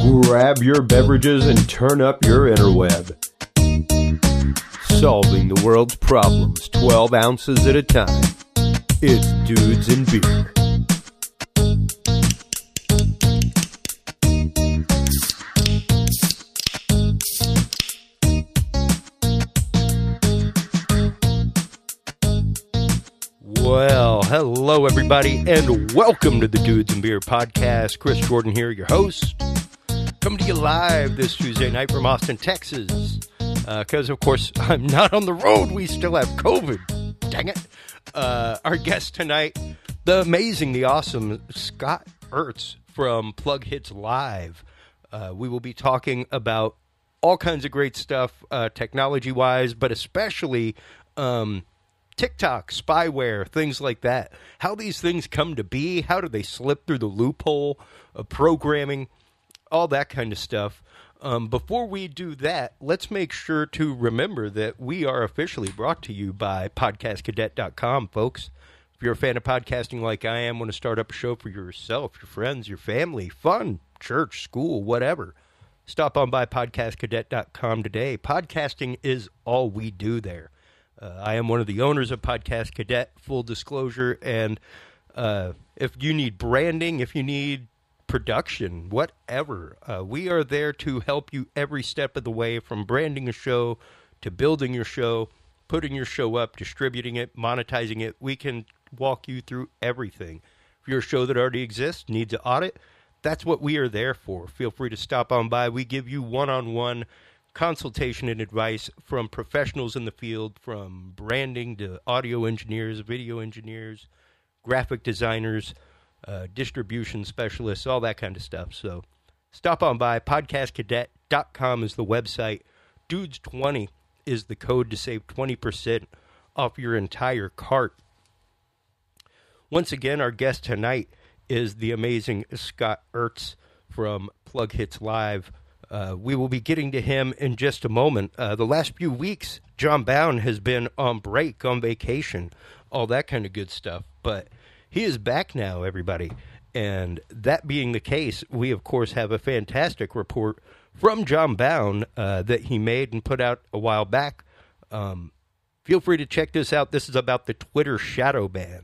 Grab your beverages and turn up your interweb. Solving the world's problems 12 ounces at a time. It's Dudes and Beer. Well, hello everybody, and welcome to the Dudes and Beer podcast. Chris Jordan here, your host. Coming to you live this Tuesday night from Austin, Texas. Because, of course, I'm not on the road. We still have COVID. Dang it. Our guest tonight, the amazing, the awesome Scott Ertz from Plug Hits Live. We will be talking about all kinds of great stuff, technology-wise, but especially TikTok, spyware, things like that. How these things come to be, how do they slip through the loophole of programming, all that kind of stuff. Before we do that, let's make sure to remember that we are officially brought to you by podcastcadet.com, folks. If you're a fan of podcasting like I am, want to start up a show for yourself, your friends, your family, fun, church, school, whatever, stop on by podcastcadet.com today. Podcasting is all we do there. I am one of the owners of Podcast Cadet, full disclosure, and if you need branding, if you need production, whatever, we are there to help you every step of the way, from branding a show to building your show, putting your show up, distributing it, monetizing it. We can walk you through everything. If you're a show that already exists, needs an audit, that's what we are there for. Feel free to stop on by. We give you one-on-one consultation and advice from professionals in the field, from branding to audio engineers, video engineers, graphic designers, distribution specialists, all that kind of stuff. So stop on by. Podcastcadet.com is the website. Dudes20 is the code to save 20% off your entire cart. Once again, our guest tonight is the amazing Scott Ertz from Plug Hits Live. We will be getting to him in just a moment. The last few weeks, John Bound has been on break, on vacation, all that kind of good stuff. But he is back now, everybody. And that being the case, we, of course, have a fantastic report from John Bound that he made and put out a while back. Feel free to check this out. This is about the Twitter shadow ban.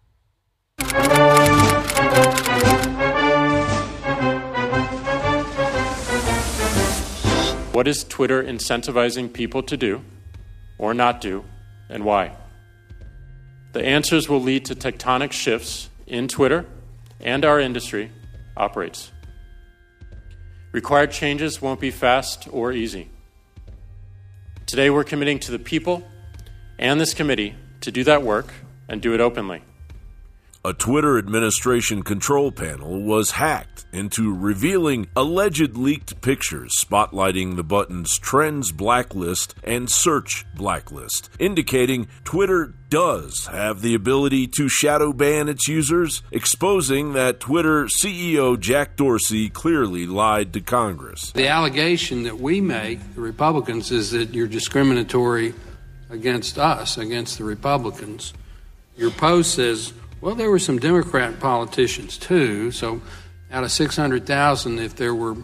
What is Twitter incentivizing people to do or not do, and why? The answers will lead to tectonic shifts in Twitter and our industry operates. Required changes won't be fast or easy. Today we're committing to the people and this committee to do that work and do it openly. A Twitter administration control panel was hacked into revealing alleged leaked pictures spotlighting the buttons Trends Blacklist and Search Blacklist, indicating Twitter does have the ability to shadow ban its users, exposing that Twitter CEO Jack Dorsey clearly lied to Congress. The allegation that we make, the Republicans, is that you're discriminatory against us, against the Republicans. Your post says, well, there were some Democrat politicians, too. So out of 600,000, if there were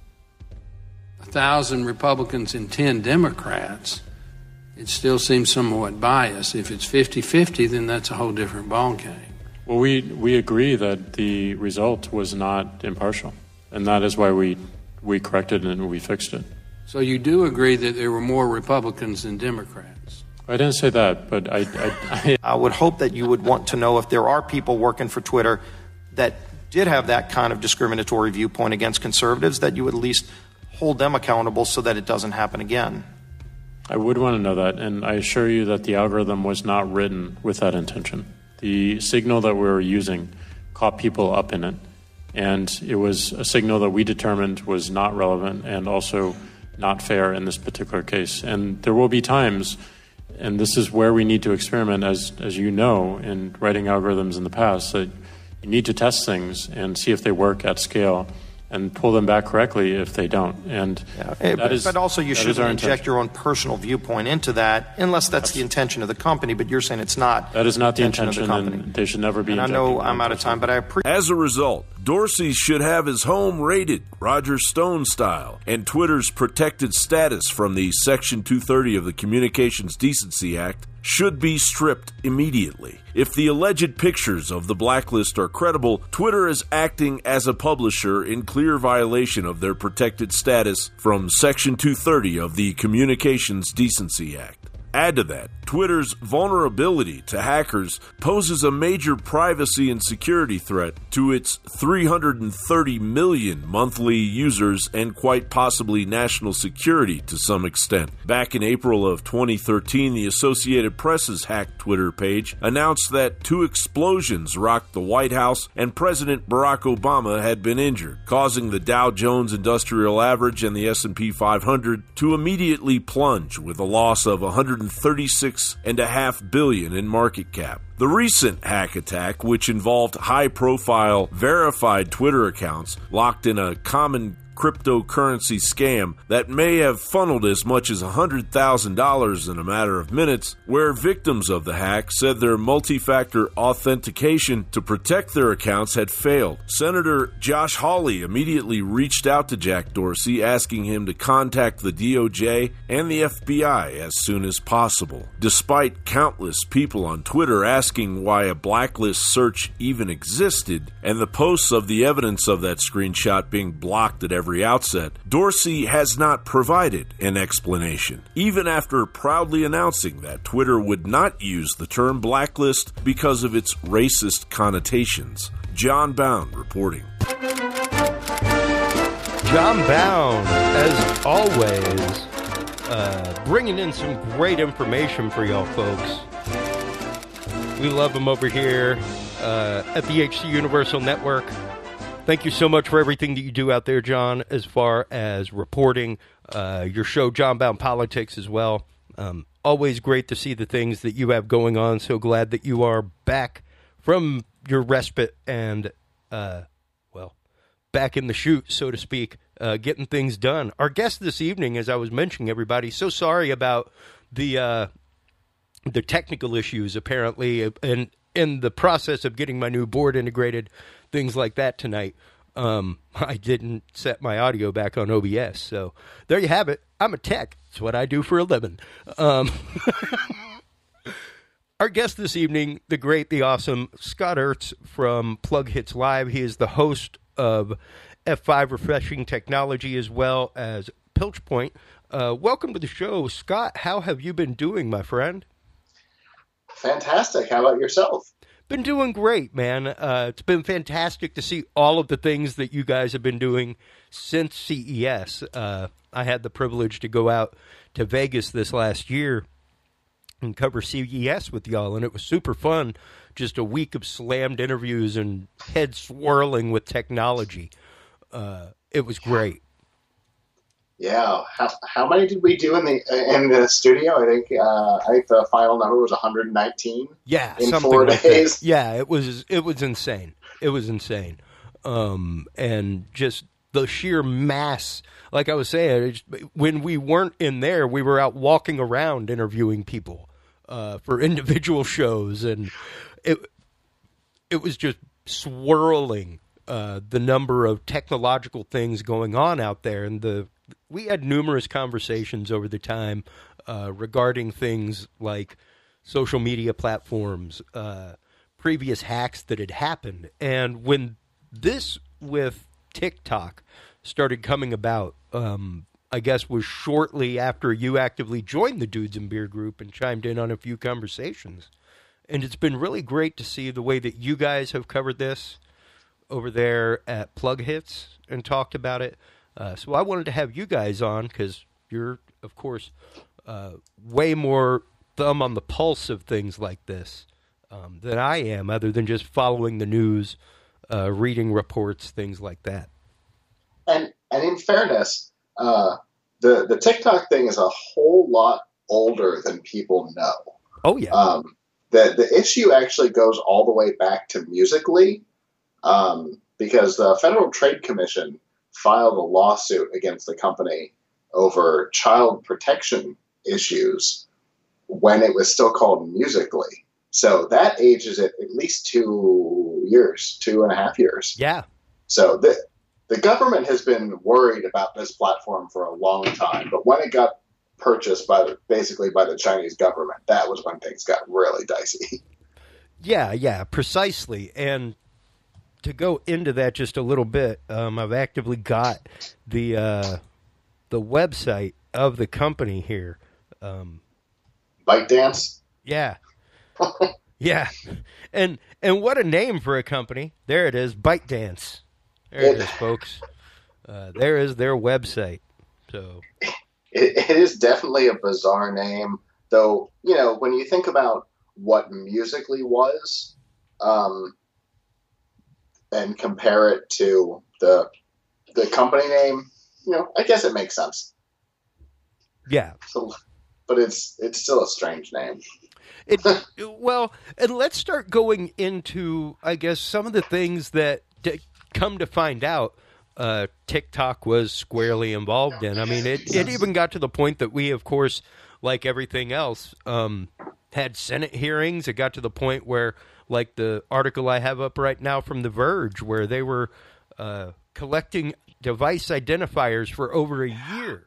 1,000 Republicans and 10 Democrats, it still seems somewhat biased. If it's 50-50, then that's a whole different ballgame. Well, we agree that the result was not impartial, and that is why we corrected it and we fixed it. So you do agree that there were more Republicans than Democrats? I didn't say that, but I would hope that you would want to know if there are people working for Twitter that did have that kind of discriminatory viewpoint against conservatives, that you would at least hold them accountable so that it doesn't happen again. I would want to know that, and I assure you that the algorithm was not written with that intention. The signal that we were using caught people up in it, and it was a signal that we determined was not relevant and also not fair in this particular case. And there will be times, and this is where we need to experiment, as you know, in writing algorithms in the past, that you need to test things and see if they work at scale and pull them back correctly if they don't. And but also you shouldn't inject your own personal viewpoint into that unless that's the intention of the company, but you're saying it's not. That is not the intention, of the company. And they should never be. And I know I'm out of time, but I appreciate. As a result, Dorsey should have his home raided, Roger Stone style, and Twitter's protected status from the Section 230 of the Communications Decency Act should be stripped immediately. If the alleged pictures of the blacklist are credible, Twitter is acting as a publisher in clear violation of their protected status from Section 230 of the Communications Decency Act. Add to that, Twitter's vulnerability to hackers poses a major privacy and security threat to its 330 million monthly users and quite possibly national security to some extent. Back in April of 2013, the Associated Press's hacked Twitter page announced that 2 explosions rocked the White House and President Barack Obama had been injured, causing the Dow Jones Industrial Average and the S&P 500 to immediately plunge with a loss of $136.5 billion in market cap. The recent hack attack, which involved high-profile, verified Twitter accounts locked in a common cryptocurrency scam that may have funneled as much as $100,000 in a matter of minutes, where victims of the hack said their multi-factor authentication to protect their accounts had failed. Senator Josh Hawley immediately reached out to Jack Dorsey, asking him to contact the DOJ and the FBI as soon as possible. Despite countless people on Twitter asking why a blacklist search even existed, and the posts of the evidence of that screenshot being blocked at every outset, Dorsey has not provided an explanation, even after proudly announcing that Twitter would not use the term blacklist because of its racist connotations. John Bound reporting. John Bound, as always, bringing in some great information for y'all folks. We love him over here at the HC Universal Network. Thank you so much for everything that you do out there, John, as far as reporting your show, John Bound Politics, as well. Always great to see the things that you have going on. So glad that you are back from your respite and, back in the chute, so to speak, getting things done. Our guest this evening, as I was mentioning, everybody, so sorry about the technical issues, apparently, and in the process of getting my new board integrated, things like that tonight. I didn't set my audio back on OBS, so there you have it. I'm a tech. It's what I do for a living. Our guest this evening, the great, the awesome Scott Ertz from Plug Hits Live. He is the host of F5 Refreshing Technology as well as Pilch Point. Welcome to the show, Scott. How have you been doing, my friend? Fantastic. How about yourself? Been doing great, man. It's been fantastic to see all of the things that you guys have been doing since CES. I had the privilege to go out to Vegas this last year and cover CES with y'all, and it was super fun. Just a week of slammed interviews and head swirling with technology. It was great. Yeah. How many did we do in the studio? I think the final number was 119. Yeah, in something 4 like days. That. Yeah, it was insane. It was insane, and just the sheer mass. Like I was saying, when we weren't in there, we were out walking around interviewing people for individual shows, and it was just swirling. The number of technological things going on out there, and we had numerous conversations over the time regarding things like social media platforms, previous hacks that had happened. And when this with TikTok started coming about, I guess was shortly after you actively joined the Dudes and Beer group and chimed in on a few conversations. And it's been really great to see the way that you guys have covered this over there at Plug Hits and talked about it. So I wanted to have you guys on because you're, of course, way more thumb on the pulse of things like this than I am, other than just following the news, reading reports, things like that. And in fairness, the TikTok thing is a whole lot older than people know. Oh, yeah. The issue actually goes all the way back to Musical.ly, because the Federal Trade Commission filed a lawsuit against the company over child protection issues when it was still called Musical.ly. So that ages it at least 2 years, 2.5 years. Yeah. So the government has been worried about this platform for a long time, but when it got purchased basically by the Chinese government, that was when things got really dicey. Yeah, precisely. And to go into that just a little bit, I've actively got the website of the company here. ByteDance? Yeah. Yeah. And what a name for a company. There it is, ByteDance. There it is, folks. There is their website. So it is definitely a bizarre name, though, when you think about what Musical.ly was, and compare it to the company name, I guess it makes sense. Yeah. So, but it's still a strange name. Well, and let's start going into, I guess, some of the things that come to find out TikTok was squarely involved in. I mean, it even got to the point that we, of course, like everything else, had Senate hearings. It got to the point where, like the article I have up right now from The Verge, where they were collecting device identifiers for over a year.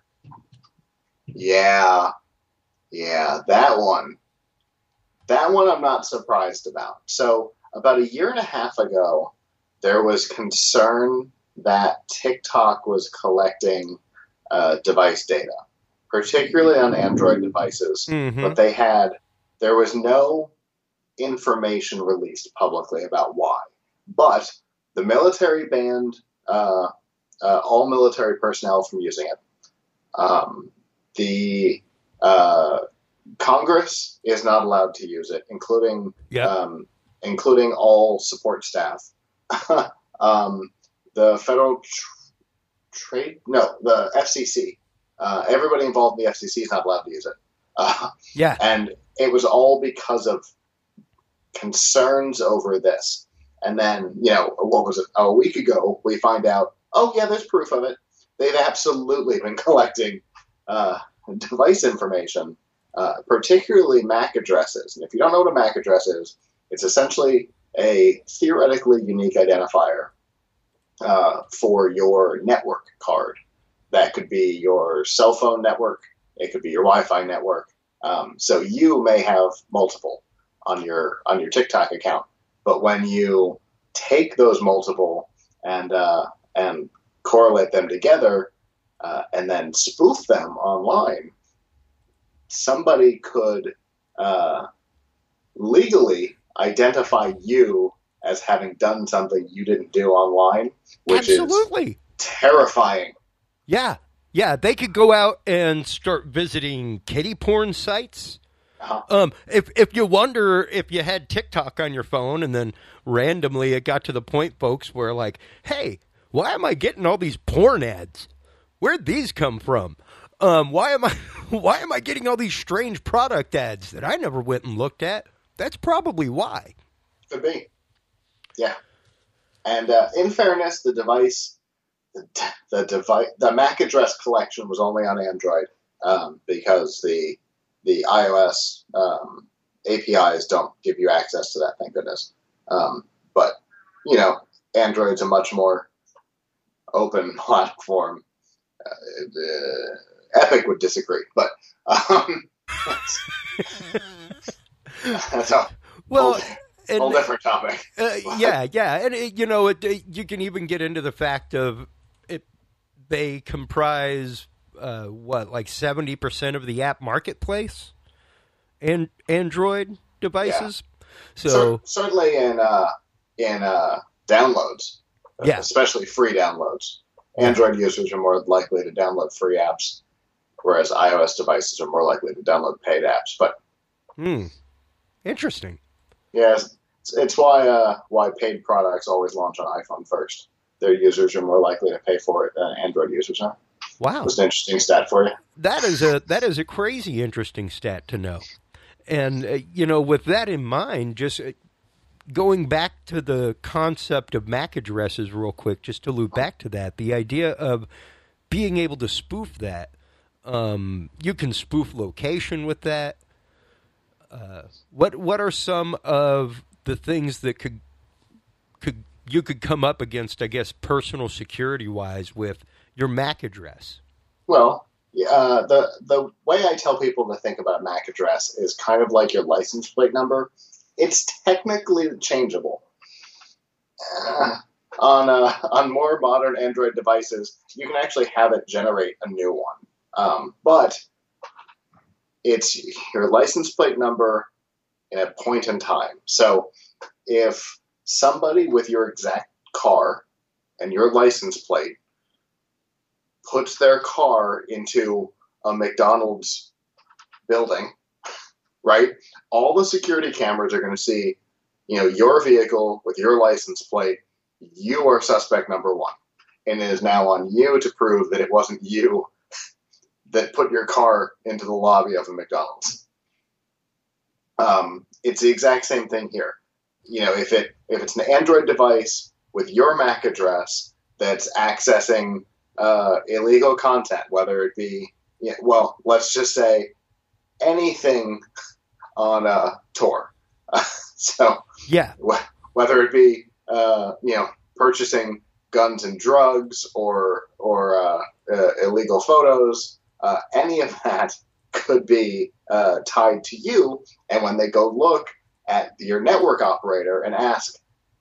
Yeah, that one I'm not surprised about. So about a year and a half ago, there was concern that TikTok was collecting device data, particularly on Android devices. Mm-hmm. But there was no information released publicly about why. But the military banned all military personnel from using it. The Congress is not allowed to use it, including all support staff. The Federal the FCC. Everybody involved in the FCC is not allowed to use it. And it was all because of concerns over this. And then, what was it? A week ago, we find out, oh, yeah, there's proof of it. They've absolutely been collecting device information, particularly MAC addresses. And if you don't know what a MAC address is, it's essentially a theoretically unique identifier for your network card. That could be your cell phone network. It could be your Wi-Fi network. So you may have multiple on your TikTok account. But when you take those multiple and correlate them together and then spoof them online, somebody could legally identify you as having done something you didn't do online, which Absolutely. Is terrifying. Yeah, they could go out and start visiting kiddie porn sites. Uh-huh. If you wonder if you had TikTok on your phone and then randomly it got to the point, folks, where like, hey, why am I getting all these porn ads? Where'd these come from? Why am I getting all these strange product ads that I never went and looked at? That's probably why. Could be. Yeah. And in fairness, the MAC address collection was only on Android because the iOS APIs don't give you access to that, thank goodness. But, Android's a much more open platform. Epic would disagree, but that's a whole different topic. Yeah, and you can even get into the fact of it. They comprise like 70% of the app marketplace and Android devices. Yeah. So certainly in downloads, especially free downloads. Android users are more likely to download free apps, whereas iOS devices are more likely to download paid apps. But interesting. Yes, it's why paid products always launch on iPhone first. Their users are more likely to pay for it than Android users are. Wow, that's an interesting stat for you. That is a crazy interesting stat to know. And with that in mind, just going back to the concept of MAC addresses real quick, just to loop back to that, the idea of being able to spoof that. You can spoof location with that. What are some of the things that could you could come up against, I guess, personal security-wise with your MAC address. Well, the way I tell people to think about MAC address is kind of like your license plate number. It's technically changeable. On more modern Android devices, you can actually have it generate a new one. But it's your license plate number in a point in time. So if somebody with your exact car and your license plate puts their car into a McDonald's building, right? All the security cameras are going to see, your vehicle with your license plate. You are suspect number one. And it is now on you to prove that it wasn't you that put your car into the lobby of a McDonald's. It's the exact same thing here. If it's an Android device with your MAC address that's accessing illegal content, whether it be, let's just say anything on Tor. So yeah, whether it be purchasing guns and drugs or illegal photos, any of that could be tied to you. And when they go look at your network operator and ask,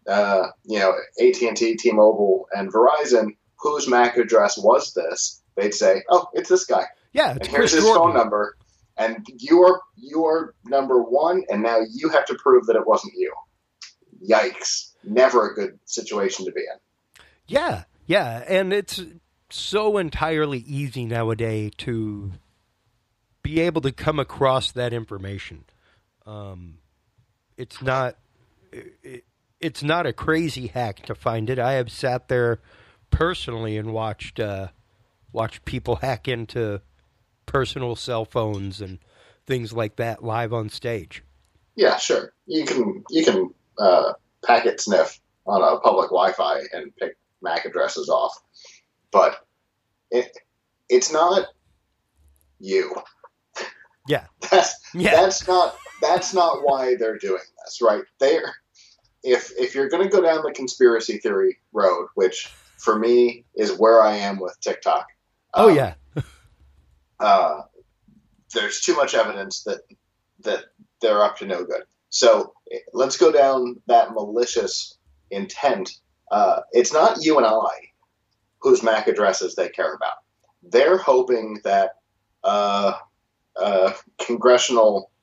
AT&T, T-Mobile, and Verizon, whose MAC address was this? They'd say, "Oh, it's this guy." Yeah, and here's his phone number, and you're number one, and now you have to prove that it wasn't you. Yikes! Never a good situation to be in. Yeah, and it's so entirely easy nowadays to be able to come across that information. It's not a crazy hack to find it. I have sat there personally and watched people hack into personal cell phones and things like that live on stage. Yeah, sure. You can packet sniff on a public Wi-Fi and pick MAC addresses off, but it's not you. Yeah. That's not why they're doing this, right? If you're going to go down the conspiracy theory road, which for me is where I am with TikTok. There's too much evidence that they're up to no good. So let's go down that malicious intent. It's not you and I whose MAC addresses they care about. They're hoping that congressional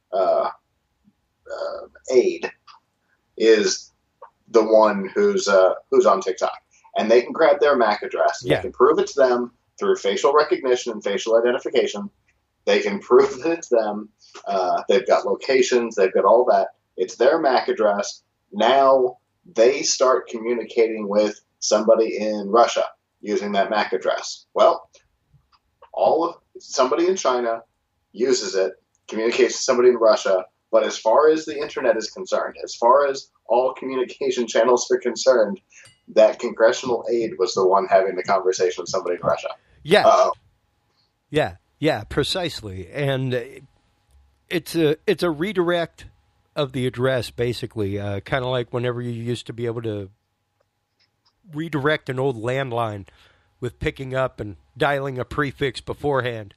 aide is the one who's on TikTok, and they can grab their MAC address. Yeah. They can prove it's them through facial recognition and facial identification. They can prove that it's them. They've got locations. They've got all that. It's their MAC address. Now they start communicating with somebody in Russia using that MAC address. Well, somebody in China uses it, communicates with somebody in Russia. But as far as the internet is concerned, as far as all communication channels are concerned, that congressional aide was the one having the conversation with somebody in Russia. Yeah. Uh-oh. Yeah, precisely. And it's a redirect of the address, basically, kind of like whenever you used to be able to redirect an old landline with picking up and dialing a prefix beforehand,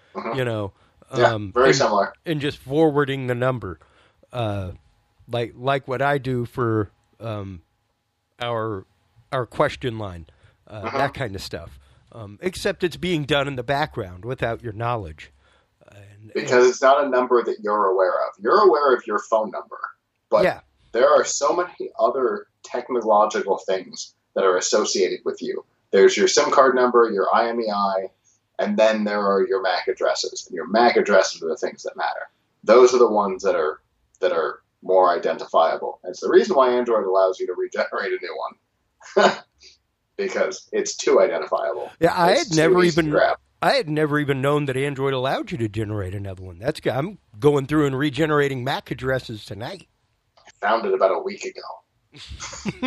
very similar. And just forwarding the number, like what I do for our question line, that kind of stuff. Except it's being done in the background without your knowledge. Because it's not a number that you're aware of. You're aware of your phone number, but there are so many other technological things that are associated with you. There's your SIM card number, your IMEI, and then there are your MAC addresses. And your MAC addresses are the things that matter. Those are the ones that are more identifiable. And it's the reason why Android allows you to regenerate a new one. Because it's too identifiable. Yeah, I had never even known that Android allowed you to generate another one. I'm going through and regenerating MAC addresses tonight. I found it about a week ago.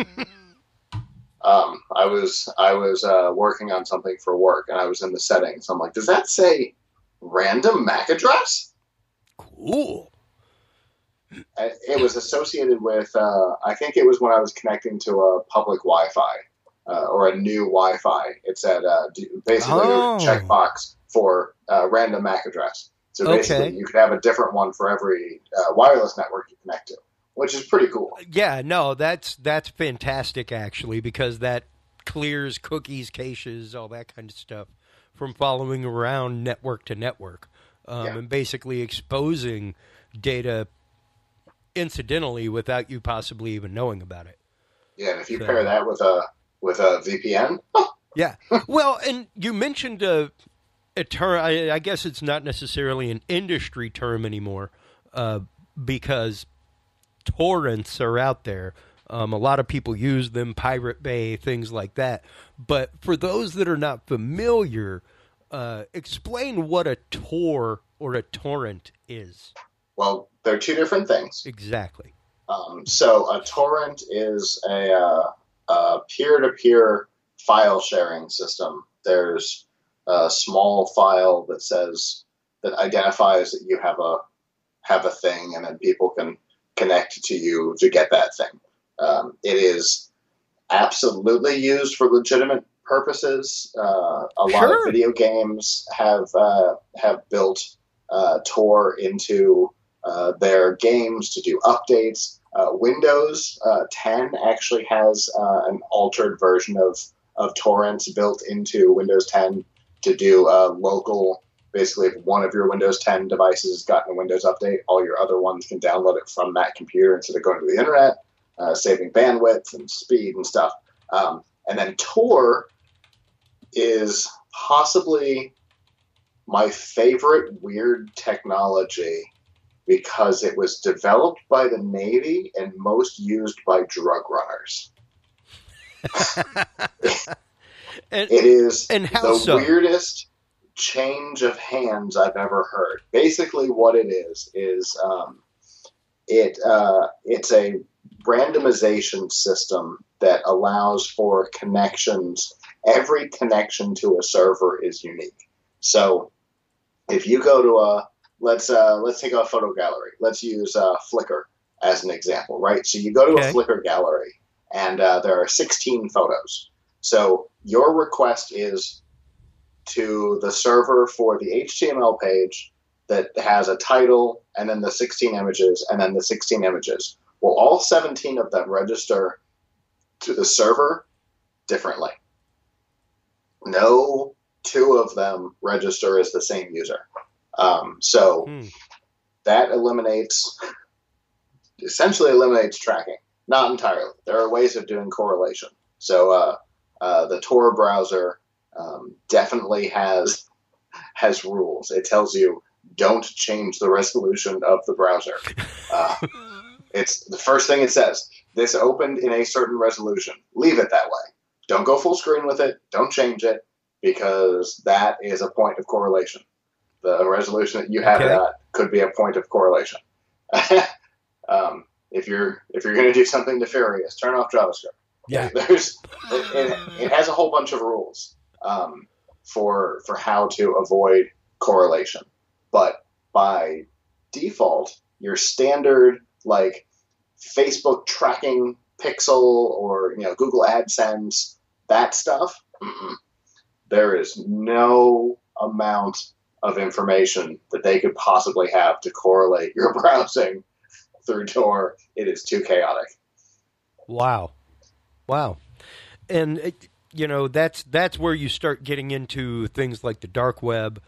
I was working on something for work, and I was in the settings. I'm like, does that say random MAC address? Cool. It was associated with, I think it was when I was connecting to a public Wi-Fi or a new Wi-Fi. It said basically a checkbox for random MAC address. So basically you could have a different one for every wireless network you connect to, which is pretty cool. Yeah, no, that's fantastic actually, because that clears cookies, caches, all that kind of stuff from following around network to network, and basically exposing data incidentally without you possibly even knowing about it. Yeah, and if you pair that with a VPN. Yeah. Well, and you mentioned a term, I guess it's not necessarily an industry term anymore, because torrents are out there. A lot of people use them, Pirate Bay, things like that. But for those that are not familiar, explain what a Tor or a torrent is. Well, they're two different things. Exactly. So a torrent is a peer-to-peer file sharing system. There's a small file that identifies that you have a thing, and then people can connect to you to get that thing. It is absolutely used for legitimate purposes. A lot of video games have built Tor into their games to do updates. Windows 10 actually has an altered version of torrents built into Windows 10 to do local. Basically, if one of your Windows 10 devices has gotten a Windows update, all your other ones can download it from that computer instead of going to the internet, saving bandwidth and speed and stuff. And then Tor is possibly my favorite weird technology because it was developed by the Navy and most used by drug runners. It is the weirdest change of hands I've ever heard. Basically what it is it's a randomization system that allows for connections. Every connection to a server is unique. So if you go to let's take a photo gallery. Let's use Flickr as an example, right? So you go to a Flickr gallery and there are 16 photos. So your request is to the server for the HTML page that has a title and then the 16 images and then the 16 images. Well, all 17 of them register to the server differently. No two of them register as the same user. That essentially eliminates tracking. Not entirely. There are ways of doing correlation. So the Tor browser definitely has rules. It tells you don't change the resolution of the browser. It's the first thing it says. This opened in a certain resolution. Leave it that way. Don't go full screen with it. Don't change it, because that is a point of correlation. The resolution that you have it at could be a point of correlation. If you're going to do something nefarious, turn off JavaScript. Yeah, it has a whole bunch of rules for how to avoid correlation, but by default, your standard like Facebook tracking pixel or Google AdSense, that stuff, there is no amount of information that they could possibly have to correlate your browsing through Tor. It is too chaotic. Wow. And that's where you start getting into things like the dark web,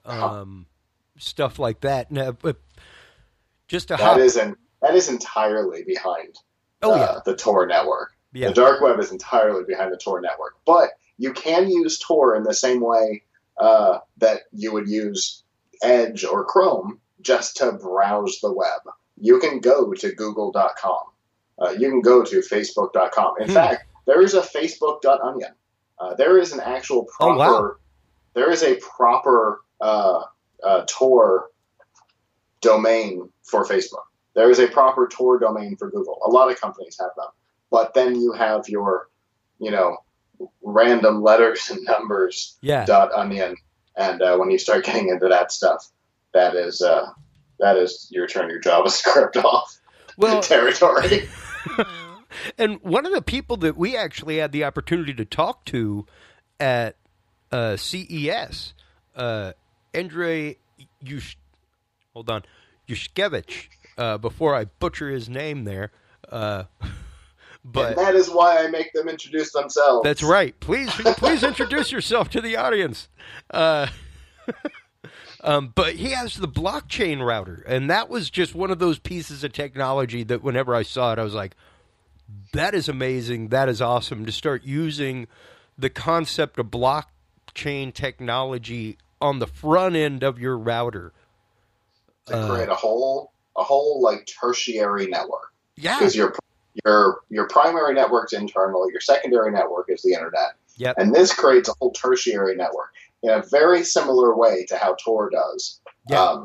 stuff like that. Now, but just that is entirely behind the Tor network. Yeah. The dark web is entirely behind the Tor network, but you can use Tor in the same way that you would use Edge or Chrome just to browse the web. You can go to google.com. You can go to facebook.com. In fact, there is a facebook.onion. There is an actual proper there is a proper Tor domain for Facebook. There is a proper Tor domain for Google. A lot of companies have them. But then you have your, random letters and numbers .onion. And when you start getting into that stuff, that is that is you turn your JavaScript off territory. And one of the people that we actually had the opportunity to talk to at CES, Andrei Yushkevich, before I butcher his name there. But and that is why I make them introduce themselves. That's right. Please introduce yourself to the audience. But he has the blockchain router, and that was just one of those pieces of technology that whenever I saw it, I was like, that is amazing. That is awesome to start using the concept of blockchain technology on the front end of your router. To create a whole like tertiary network. Yeah. Because your primary network's internal, your secondary network is the internet. Yep. And this creates a whole tertiary network in a very similar way to how Tor does. Yeah.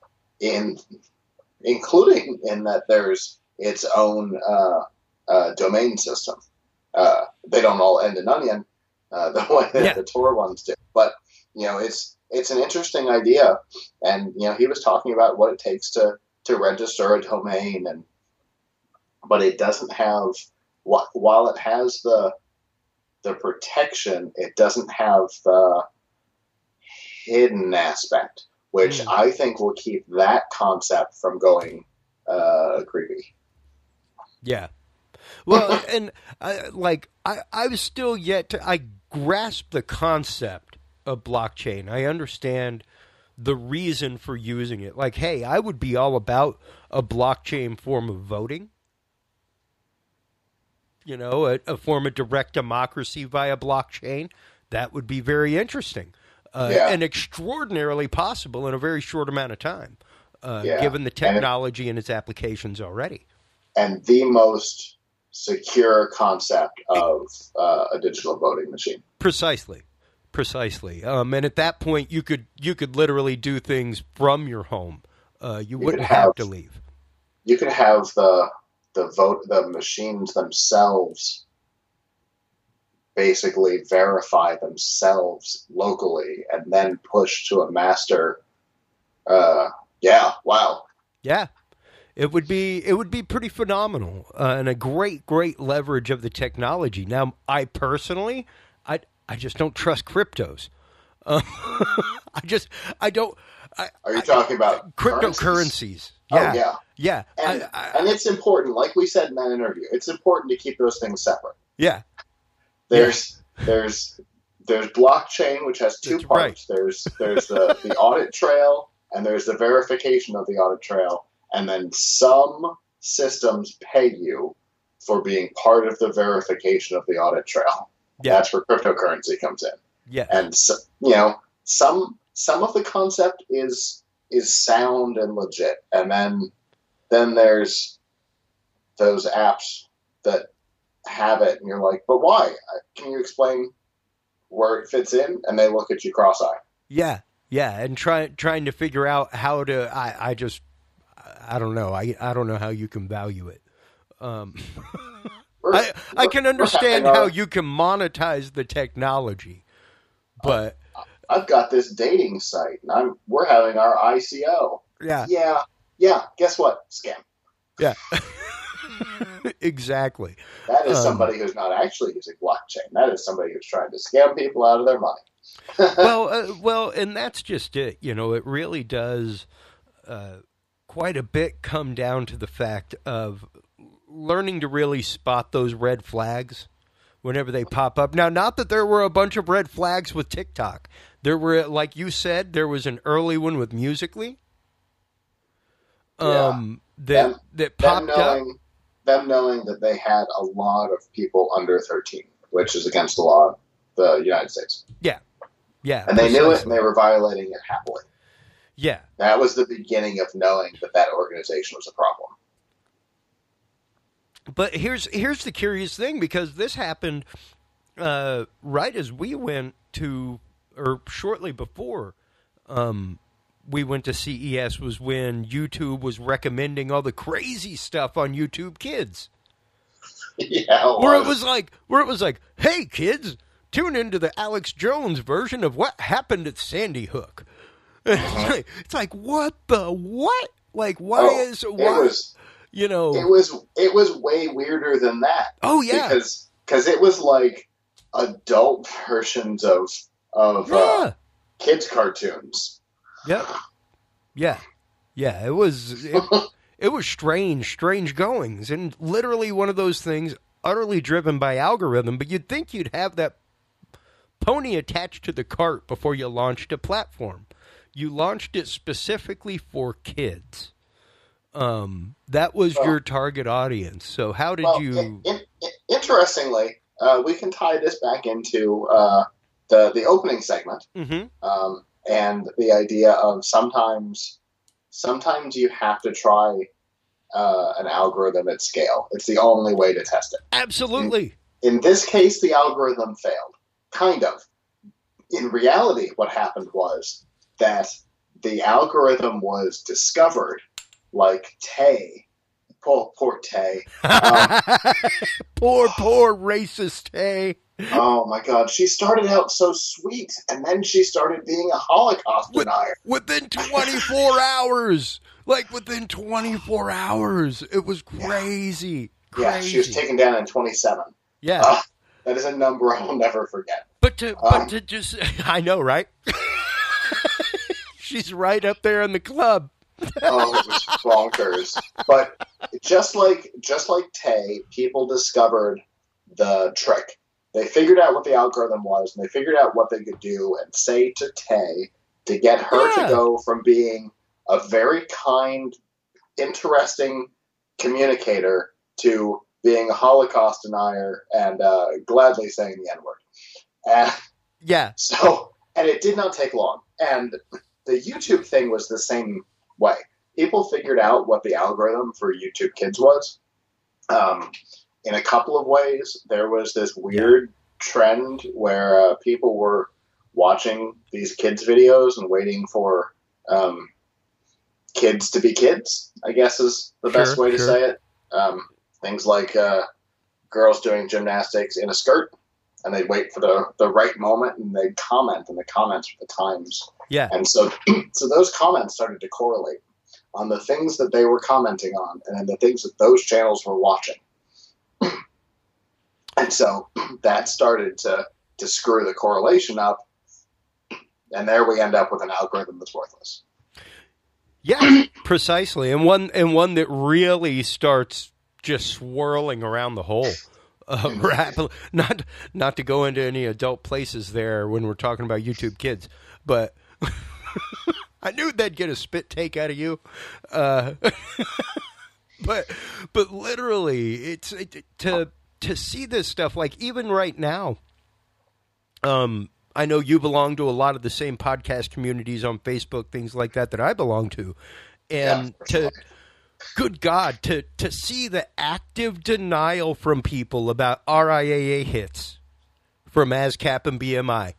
Including in that there's its own domain system. They don't all end in onion the way that the Tor ones do. But, it's an interesting idea. And, he was talking about what it takes to register a domain. But it doesn't have, while it has the protection, it doesn't have the hidden aspect, which I think will keep that concept from going creepy. Yeah. Well, and I was still yet to, I grasp the concept of blockchain. I understand the reason for using it. Like, hey, I would be all about a blockchain form of voting. A form of direct democracy via blockchain. That would be very interesting. And extraordinarily possible in a very short amount of time, given the technology and its applications already. And the most secure concept of a digital voting machine. Precisely. And at that point, you could literally do things from your home. You wouldn't have to leave. You could have the machines themselves basically verify themselves locally and then push to a master. Wow. Yeah. It would be pretty phenomenal and a great leverage of the technology. Now, I personally, I just don't trust cryptos. I don't. Are you talking about cryptocurrencies? Yeah. Oh, yeah. And it's important, like we said in that interview, it's important to keep those things separate. Yeah. There's blockchain, which has two parts. Right. There's the audit trail, and there's the verification of the audit trail. And then some systems pay you for being part of the verification of the audit trail. Yeah. That's where cryptocurrency comes in. Yeah. And some of the concept is sound and legit. And then there's those apps that have it and you're like, but why? Can you explain where it fits in? And they look at you cross-eyed. Yeah. And trying to figure out how to, I don't know. I don't know how you can value it. I can understand how you can monetize the technology, but I've got this dating site, and we're having our ICO. Yeah. Guess what? Scam. Yeah. Exactly. That is somebody who's not actually using blockchain. That is somebody who's trying to scam people out of their money. Well, and that's just it. It really does quite a bit come down to the fact of learning to really spot those red flags whenever they pop up. Now, not that there were a bunch of red flags with TikTok. There were, like you said, there was an early one with Musical.ly that popped up. Them knowing that they had a lot of people under 13, which is against the law of the United States. Yeah. And they knew it, and they were violating it happily. Yeah. That was the beginning of knowing that organization was a problem. But here's the curious thing, because this happened right as we went to, or shortly before we went to CES, was when YouTube was recommending all the crazy stuff on YouTube Kids. Yeah, where it was like, hey kids, tune into the Alex Jones version of what happened at Sandy Hook. It's like, what the what? Like, why? You know, it was way weirder than that. Oh yeah, because it was like adult versions of kids cartoons. Yep. Yeah. It was strange goings, and literally one of those things utterly driven by algorithm. But you'd think you'd have that pony attached to the cart before you launched a platform. You launched it specifically for kids. That was your target audience. So how did you? Interestingly, we can tie this back into the opening segment, and the idea of sometimes you have to try an algorithm at scale. It's the only way to test it. Absolutely. In this case, the algorithm failed. Kind of. In reality, what happened was that the algorithm was discovered like Tay. Poor Tay. Poor racist Tay. Oh my God. She started out so sweet, and then she started being a Holocaust denier. Within 24 hours. Like, within 24 hours. It was crazy. Yeah, she was taken down in 27. Yeah. That is a number I will never forget. But to just, I know, right? She's right up there in the club. Oh, it was bonkers. But just like Tay, people discovered the trick. They figured out what the algorithm was, and they figured out what they could do and say to Tay to get her to go from being a very kind, interesting communicator to being a Holocaust denier and gladly saying the N-word. And it did not take long. And the YouTube thing was the same way. People figured out what the algorithm for YouTube Kids was. In a couple of ways, there was this weird trend where people were watching these kids videos and waiting for kids to be kids, I guess is the best way to say it. Things like girls doing gymnastics in a skirt, and they'd wait for the right moment, and they'd comment, and the comments were the times. Yeah. And so those comments started to correlate on the things that they were commenting on and the things that those channels were watching. And so that started to screw the correlation up, and there we end up with an algorithm that's worthless. Yeah, precisely. And one that really starts just swirling around the hole. Rapidly. Not to go into any adult places there when we're talking about YouTube Kids, but I knew they'd get a spit take out of you. But literally, to see this stuff, like even right now, I know you belong to a lot of the same podcast communities on Facebook, things like that I belong to. And good God, to see the active denial from people about RIAA hits from ASCAP and BMI.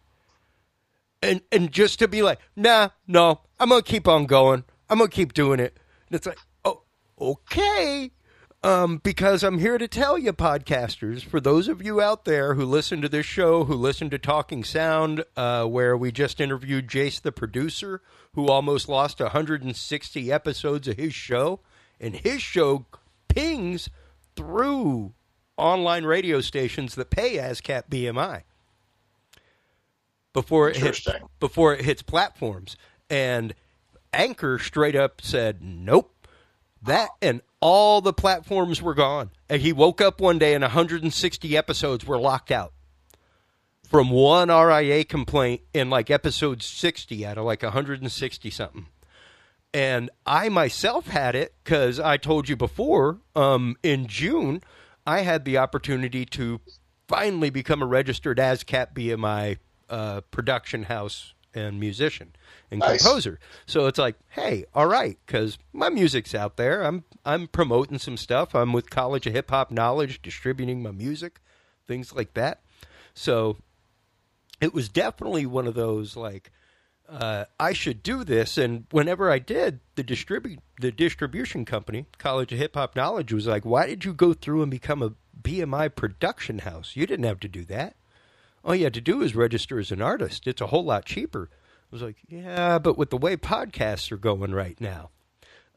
And just to be like, no, I'm going to keep on going. I'm going to keep doing it. And it's like, oh, okay. Because I'm here to tell you, podcasters, for those of you out there who listen to this show, who listen to Talking Sound, where we just interviewed Jace the producer, who almost lost 160 episodes of his show, and his show pings through online radio stations that pay ASCAP BMI before it hits platforms. And Anchor straight up said, nope. That and all the platforms were gone. And he woke up one day and 160 episodes were locked out from one RIA complaint in like episode 60 out of like 160 something. And I myself had it because I told you before, in June, I had the opportunity to finally become a registered ASCAP BMI production house and musician and composer. So it's like, hey, all right, because my music's out there. I'm promoting some stuff. I'm with College of Hip Hop Knowledge, distributing my music, things like that. So it was definitely one of those like, I should do this. And whenever I did, the distribution company, College of Hip Hop Knowledge, was like, why did you go through and become a BMI production house? You didn't have to do that. All you had to do is register as an artist. It's a whole lot cheaper. I was like, yeah, but with the way podcasts are going right now,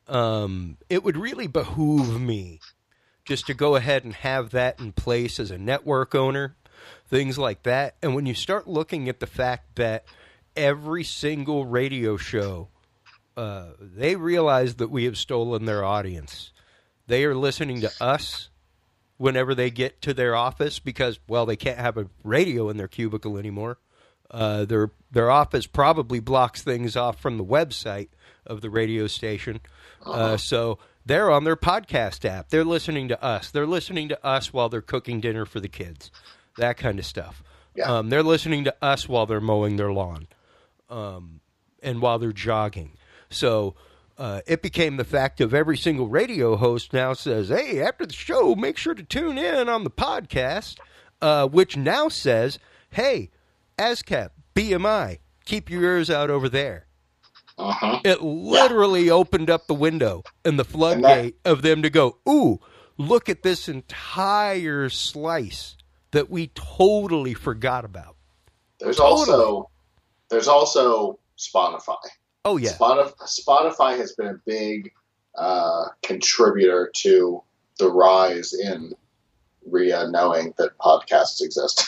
it would really behoove me just to go ahead and have that in place as a network owner, things like that. And when you start looking at the fact that every single radio show, they realize that we have stolen their audience. They are listening to us whenever they get to their office because, well, they can't have a radio in their cubicle anymore. Their office probably blocks things off from the website of the radio station. So they're on their podcast app. They're listening to us. They're listening to us while they're cooking dinner for the kids, that kind of stuff. Yeah. They're listening to us while they're mowing their lawn and while they're jogging. So it became the fact of every single radio host now says, hey, after the show, make sure to tune in on the podcast, which now says, hey, ASCAP, BMI, keep your ears out over there. It literally opened up the window and the floodgate of them to go, ooh, look at this entire slice that we totally forgot about. There's also Spotify. Oh, yeah. Spotify has been a big contributor to the rise in RIA knowing that podcasts exist.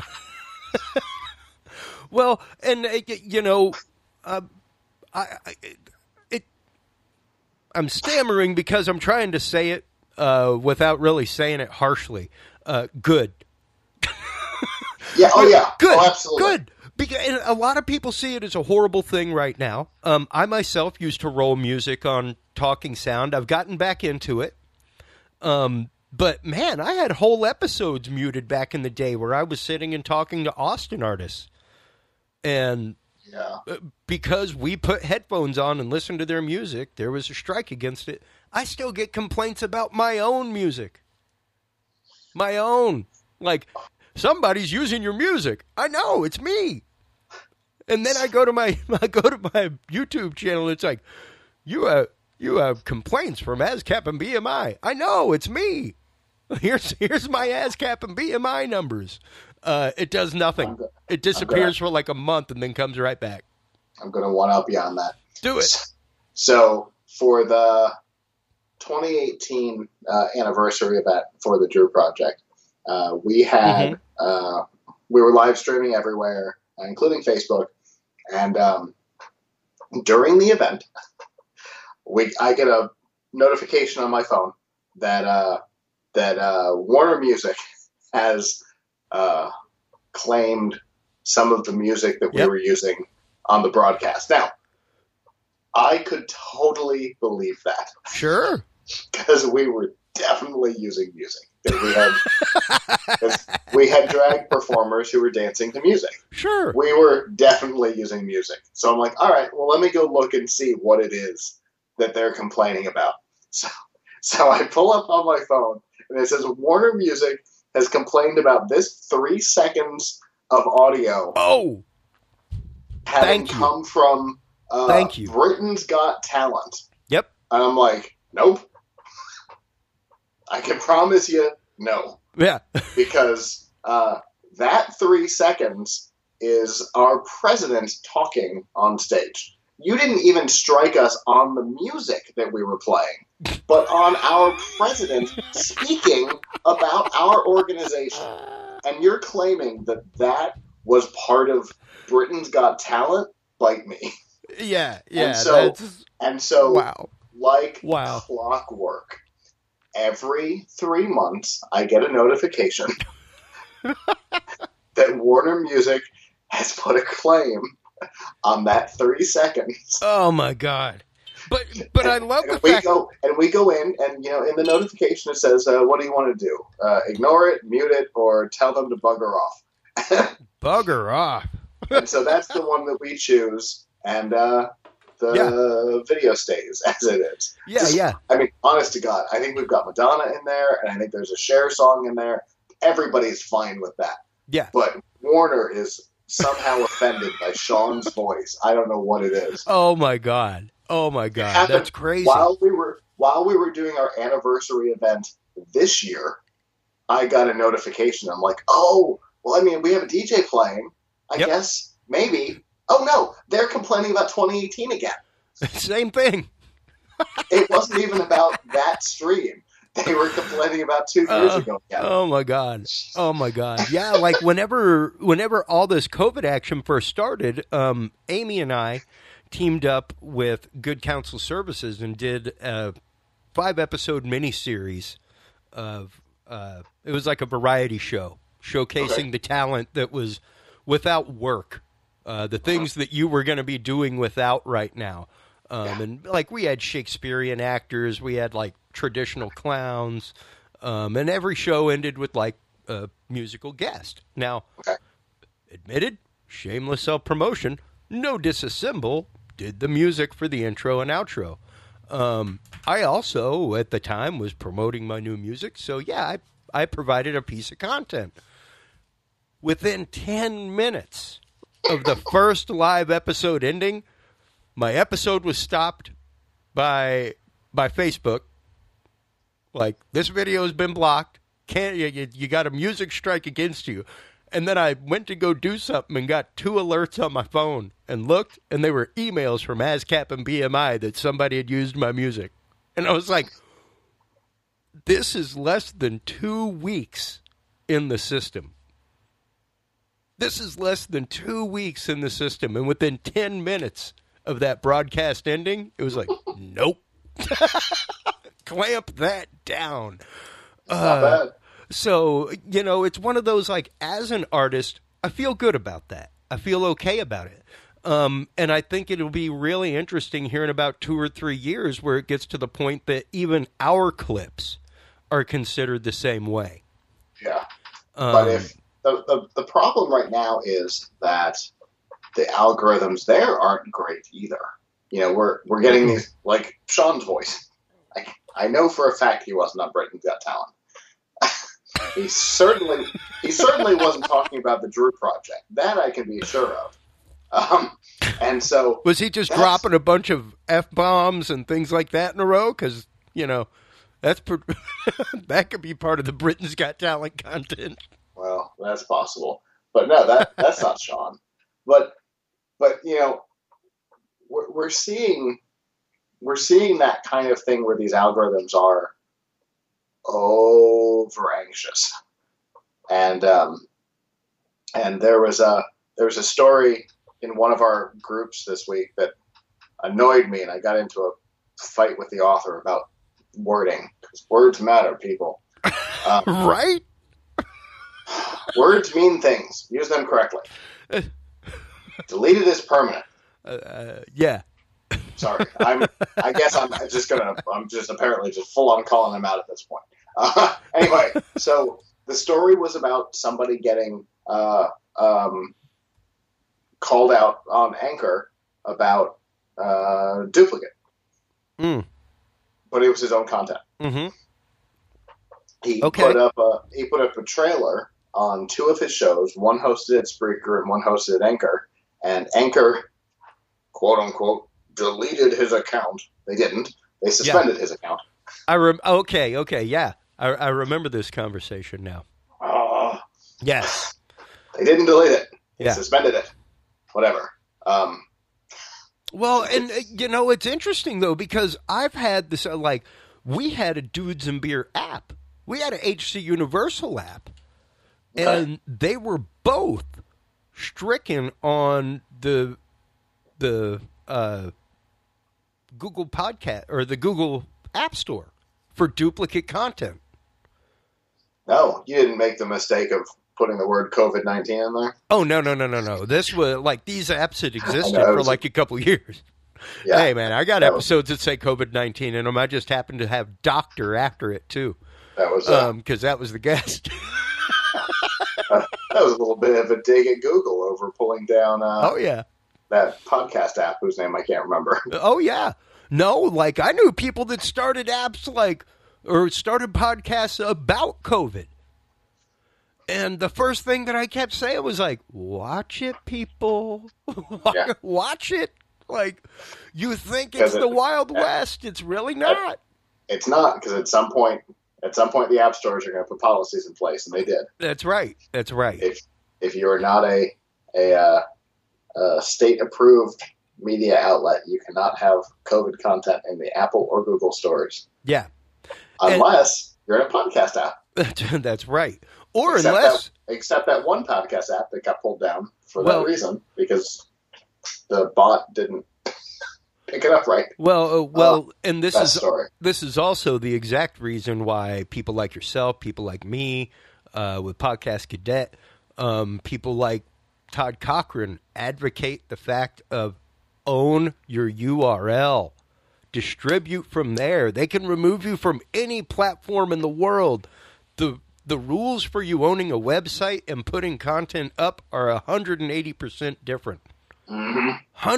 Well, and, you know, I'm stammering because I'm trying to say it without really saying it harshly. Good. Yeah. Oh, yeah. Good. Oh, absolutely. Good. Because a lot of people see it as a horrible thing right now. I myself used to roll music on Talking Sound. I've gotten back into it. But, man, I had whole episodes muted back in the day where I was sitting and talking to Austin artists. And because we put headphones on and listened to their music, there was a strike against it. I still get complaints about my own music. My own. Like, somebody's using your music. I know, it's me. And then I go to my YouTube channel and it's like, you have complaints from ASCAP and BMI. I know, it's me. Here's my ASCAP and BMI numbers. It does nothing. It disappears for like a month and then comes right back. I'm going to one-up you on that. Do it. So for the 2018 anniversary event for the Drew Project, we had we were live streaming everywhere, including Facebook, and during the event, I get a notification on my phone that Warner Music has claimed some of the music that we were using on the broadcast. Now, I could totally believe that. Sure. Because we were definitely using music. We had drag performers who were dancing to music. Sure. We were definitely using music. So I'm like, all right, well, let me go look and see what it is that they're complaining about. So I pull up on my phone, and it says Warner Music has complained about this 3 seconds of audio. Oh, having come from Britain's Got Talent. Yep. And I'm like, nope. I can promise you, no. Yeah. Because that 3 seconds is our president talking on stage. You didn't even strike us on the music that we were playing, but on our president speaking about our organization. And you're claiming that was part of Britain's Got Talent? Bite me. Yeah. And so wow. Like clockwork, every 3 months I get a notification that Warner Music has put a claim on that 3 seconds. Oh my God! But I love the we fact we go in, and in the notification it says, "What do you want to do? Ignore it, mute it, or tell them to bugger off." Bugger off. And so that's the one that we choose, and the video stays as it is. Yeah. I mean, honest to God, I think we've got Madonna in there, and I think there's a Cher song in there. Everybody's fine with that. Yeah. But Warner is somehow offended by Sean's voice. I don't know what it is. Oh my God! That's crazy. While we were doing our anniversary event this year, I got a notification. I'm like, oh, well, I mean, we have a DJ playing. I guess maybe. Oh no, they're complaining about 2018 again. Same thing. It wasn't even about that stream. They were complaining about 2 years ago. Yeah. Oh my God. Yeah, like whenever all this COVID action first started, Amy and I teamed up with Good Counsel Services and did a 5-episode miniseries of it was like a variety show showcasing the talent that was without work, the things that you were going to be doing without right now. And like we had Shakespearean actors, we had like traditional clowns, and every show ended with like a musical guest. Now, admitted, shameless self-promotion, no disassemble, did the music for the intro and outro. I also, at the time, was promoting my new music, so yeah, I provided a piece of content. Within 10 minutes of the first live episode ending, my episode was stopped by Facebook. Like, this video has been blocked. You got a music strike against you. And then I went to go do something and got 2 alerts on my phone and looked, and they were emails from ASCAP and BMI that somebody had used my music. And I was like, this is less than 2 weeks in the system. This is less than 2 weeks in the system. And within 10 minutes of that broadcast ending, it was like, nope. Clamp that down. Not bad. So, you know, it's one of those, like, as an artist, I feel good about that. I feel okay about it. And I think it'll be really interesting here in about 2 or 3 years where it gets to the point that even our clips are considered the same way. Yeah. But if the problem right now is that the algorithms there aren't great either. You know, we're getting these, like Sean's voice. I know for a fact he wasn't on Britain's Got Talent. He certainly wasn't talking about the Drew Project. That I can be sure of. And so was he just dropping a bunch of F-bombs and things like that in a row? Because, you know, that could be part of the Britain's Got Talent content. Well, that's possible. But no, that's not Sean. But you know, we're seeing that kind of thing where these algorithms are over anxious, and there was a story in one of our groups this week that annoyed me, and I got into a fight with the author about wording, because words matter, people. Right? Words mean things. Use them correctly. Deleted is permanent. Yeah. Sorry. I guess I'm just apparently just full on calling him out at this point. Anyway, so the story was about somebody getting called out on Anchor about duplicate. But it was his own content. Mm-hmm. He put up a trailer on 2 of his shows, one hosted at Spreaker and one hosted at Anchor, and Anchor, quote unquote, deleted his account. They didn't. They suspended his account. Okay, yeah. I remember this conversation now. Yes. They didn't delete it. They suspended it. Whatever. Well, and, you know, it's interesting, though, because I've had this, like, we had a Dudes and Beer app. We had a HC Universal app. And they were both stricken on the Google Podcast or the Google App Store for duplicate content. No, you didn't make the mistake of putting the word COVID-19 in there? Oh, no. This was, like, these apps had existed for, like, a couple years. Yeah, hey, man, I got episodes that say COVID-19 in them. I just happened to have doctor after it, too. That was... because that was the guest. That was a little bit of a dig at Google over pulling down that podcast app whose name I can't remember. Oh, yeah. No, like, I knew people that started apps or started podcasts about COVID. And the first thing that I kept saying was like, watch it, people. Watch it. Like, you think it's the Wild West. It's really not. It's not, because at some point, the app stores are going to put policies in place, and they did. That's right. If you are not a state-approved media outlet, you cannot have COVID content in the Apple or Google stores. Yeah. Unless you're in a podcast app. That's right. Or except that one podcast app that got pulled down for that reason, because the bot didn't pick it up right. And this is also the exact reason why people like yourself, people like me, with Podcast Cadet, people like Todd Cochran advocate the fact of own your URL. Distribute from there. They can remove you from any platform in the world. The rules for you owning a website and putting content up are 180% different. Mm-hmm.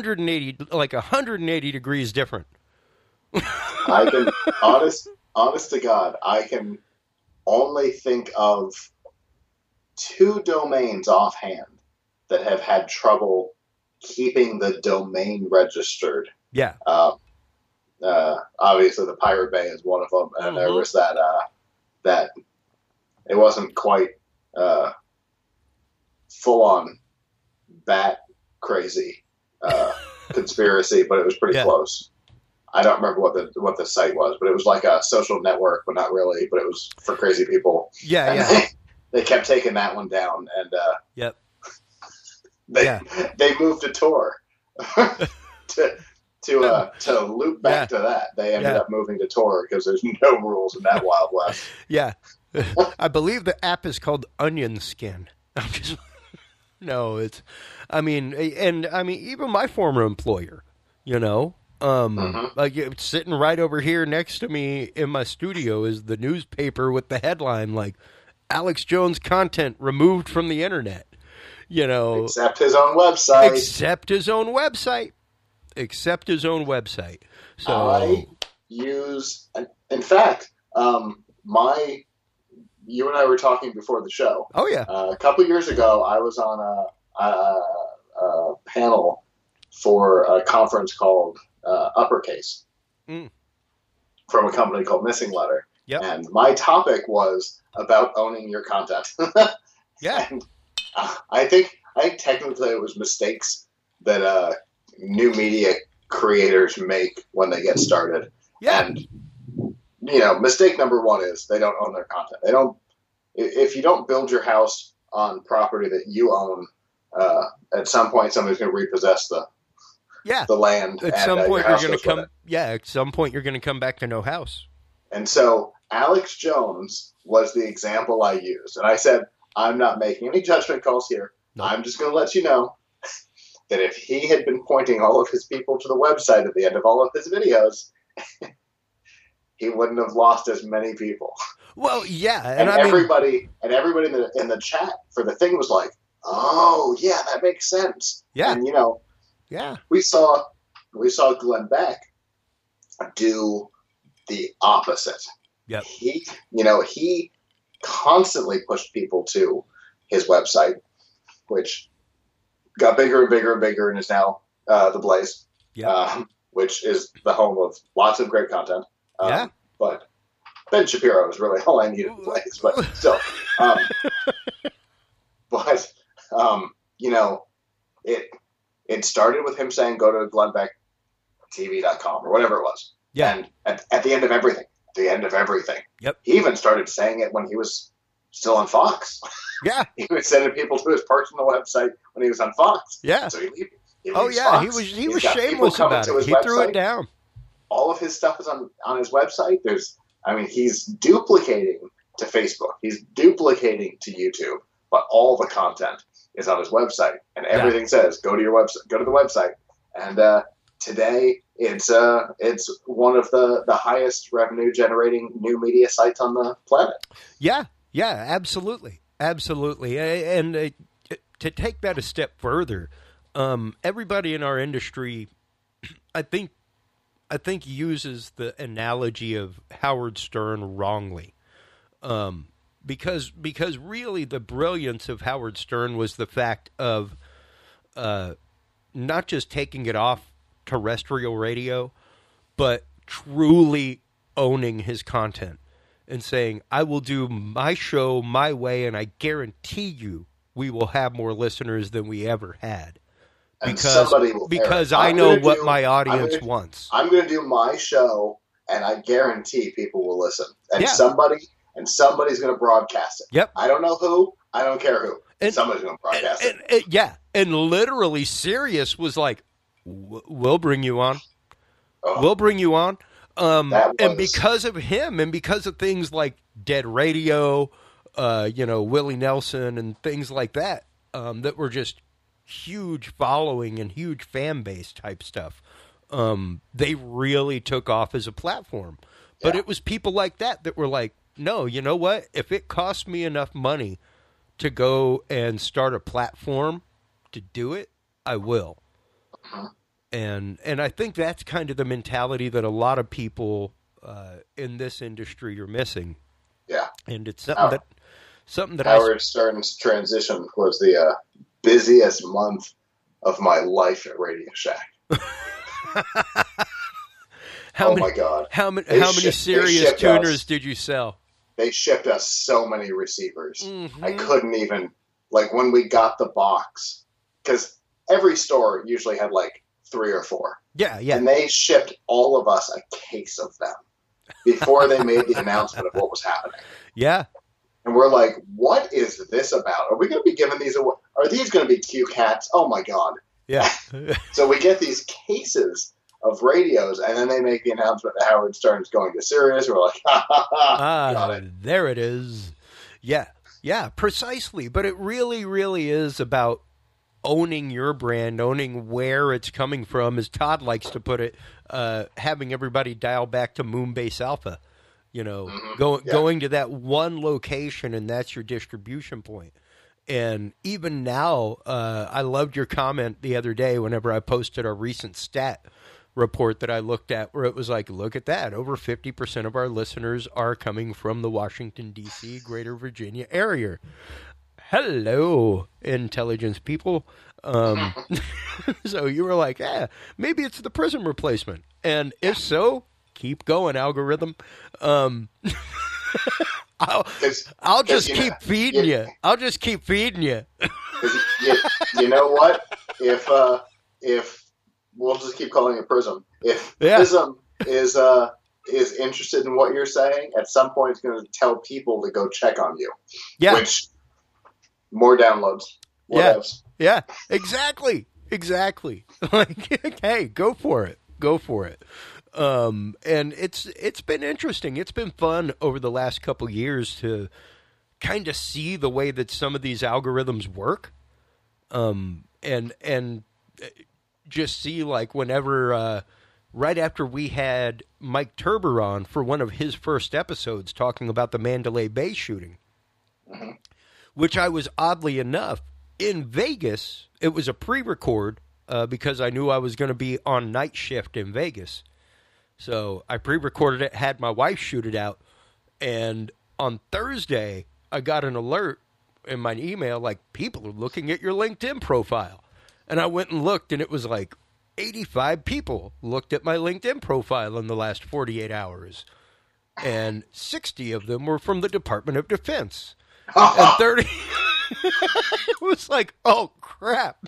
180 degrees different. I can, honest to God, I can only think of 2 domains offhand that have had trouble keeping the domain registered. Yeah. Obviously, the Pirate Bay is one of them, and there was that it wasn't quite full on bat crazy conspiracy, but it was pretty close. I don't remember what the site was, but it was like a social network, but not really. But it was for crazy people. Yeah, and yeah. They kept taking that one down, and yep. They moved to Tor to loop back to that. They ended up moving to Tor because there's no rules in that Wild West. Yeah. I believe the app is called Onion Skin. Even my former employer, like sitting right over here next to me in my studio is the newspaper with the headline like Alex Jones content removed from the internet. Except his own website. So I use, in fact, you and I were talking before the show. Oh yeah. A couple years ago, I was on a panel for a conference called Uppercase from a company called Missing Letter. Yep. And my topic was about owning your content. Yeah. And I think technically it was mistakes that new media creators make when they get started. Yeah. And mistake number 1 is they don't own their content. They don't. If you don't build your house on property that you own, at some point somebody's going to repossess the land. At some point you're going to come. Yeah. At some point you're going to come back to no house. And so Alex Jones was the example I used, and I said, I'm not making any judgment calls here. Nope. I'm just going to let you know that if he had been pointing all of his people to the website at the end of all of his videos, he wouldn't have lost as many people. Well, yeah, and everybody in the chat for the thing was like, "Oh, yeah, that makes sense." Yeah, and yeah, we saw Glenn Beck do the opposite. Yep. He constantly pushed people to his website, which got bigger and bigger and bigger, and is now The Blaze, which is the home of lots of great content. But Ben Shapiro is really all I needed to Blaze, but still. It started with him saying, go to glennbecktv.com or whatever it was. Yeah. And at the end of everything. Yep. He even started saying it when he was still on Fox. Yeah. He was sending people to his personal website when he was on Fox. Yeah. So he Fox. He was shameless about it. He threw it down. All of his stuff is on his website. He's duplicating to Facebook. He's duplicating to YouTube, but all the content is on his website, and everything says go to your website, go to the website. And today, it's one of the highest revenue generating new media sites on the planet. Yeah, absolutely. And to take that a step further, everybody in our industry, I think uses the analogy of Howard Stern wrongly. Because really the brilliance of Howard Stern was the fact of not just taking it off terrestrial radio, but truly owning his content and saying, I will do my show my way, and I guarantee you we will have more listeners than we ever had. And because somebody will because air it. I know what my audience wants. I'm going to do my show, and I guarantee people will listen. And Yeah. somebody's going to broadcast it. Yep. I don't know who. I don't care who. And- Somebody's going to broadcast it. Yeah, and literally Sirius was like, we'll bring you on. Oh. We'll bring you on. That And was- because of him and because of things like Dead Radio, Willie Nelson and things like that, that were just huge following and huge fan base type stuff, they really took off as a platform. But Yeah. it was people like that were like, no, you know what? If it costs me enough money to go and start a platform to do it, I will. And I think that's kind of the mentality that a lot of people in this industry are missing. Yeah. And it's something that Howard Stern's transition was the busiest month of my life at Radio Shack. My God. How many They Sirius shipped tuners us. did you sell? They shipped us so many receivers. Mhm. I couldn't even, like, when we got the box, because every store usually had like 3 or 4. Yeah. And they shipped all of us a case of them before they made the announcement of what was happening. Yeah. And we're like, what is this about? Are we going to be giving these away? Are these going to be cue cats? Oh, my God. Yeah. So we get these cases of radios, and then they make the announcement that Howard Stern's going to Sirius. We're like, ha, ha, ha. Got it. There it is. Yeah, precisely. But it really, really is about owning your brand, owning where it's coming from, as Todd likes to put it, having everybody dial back to Moonbase Alpha. Going to that one location, and that's your distribution point. And even now, I loved your comment the other day whenever I posted our recent stat report that I looked at, where it was like, look at that. Over 50% of our listeners are coming from the Washington, D.C., Greater Virginia area. Hello, intelligence people. So you were like, maybe it's the Prism replacement. And if so, keep going, algorithm. I'll just keep feeding you. I'll just keep feeding you. You know what? If we'll just keep calling it Prism. If Prism is interested in what you're saying, at some point it's going to tell people to go check on you. Yeah. Which, more downloads. Yeah. Exactly. Like, hey, go for it. And it's been interesting. It's been fun over the last couple years to kind of see the way that some of these algorithms work. And just see, like, whenever right after we had Mike Turber on for one of his first episodes talking about the Mandalay Bay shooting, which I was, oddly enough, in Vegas. It was a pre-record because I knew I was going to be on night shift in Vegas. So I pre-recorded it, had my wife shoot it out, and on Thursday I got an alert in my email like, people are looking at your LinkedIn profile. And I went and looked, and it was like 85 people looked at my LinkedIn profile in the last 48 hours. And 60 of them were from the Department of Defense. And 30... It was like, oh, crap.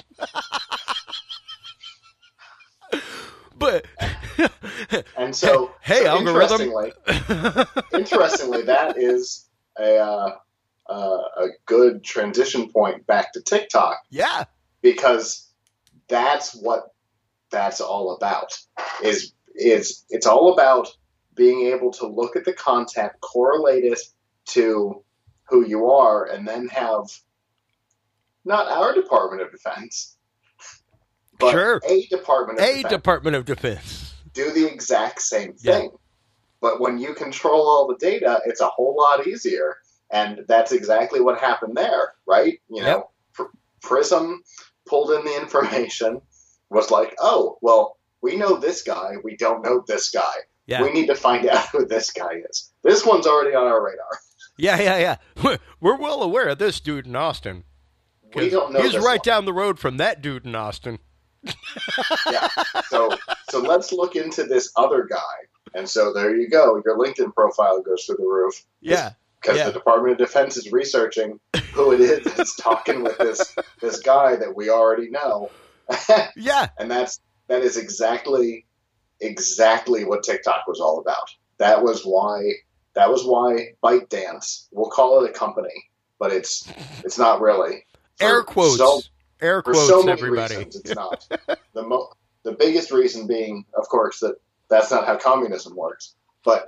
But... And so... Hey, so algorithm. Interestingly, that is a good transition point back to TikTok. Yeah. Because that's what that's all about. It's all about being able to look at the content, correlate it to who you are, and then have not our Department of Defense, but a Department of Defense do the exact same thing. Yeah. But when you control all the data, it's a whole lot easier, and that's exactly what happened there, right? You know, Prism pulled in the information, was like, oh, well, we know this guy, we don't know this guy. Yeah. We need to find out who this guy is. This one's already on our radar. Yeah. We're well aware of this dude in Austin. We don't know. He's right down the road from that dude in Austin. Yeah. So let's look into this other guy. And so there you go. Your LinkedIn profile goes through the roof. Yeah. Because the Department of Defense is researching who it is that's talking with this guy that we already know. Yeah. And that is exactly what TikTok was all about. That was why ByteDance, we'll call it a company, but it's not really. Air quotes. Air quotes, for so many everybody. reasons, it's not. The biggest reason being, of course, that's not how communism works. But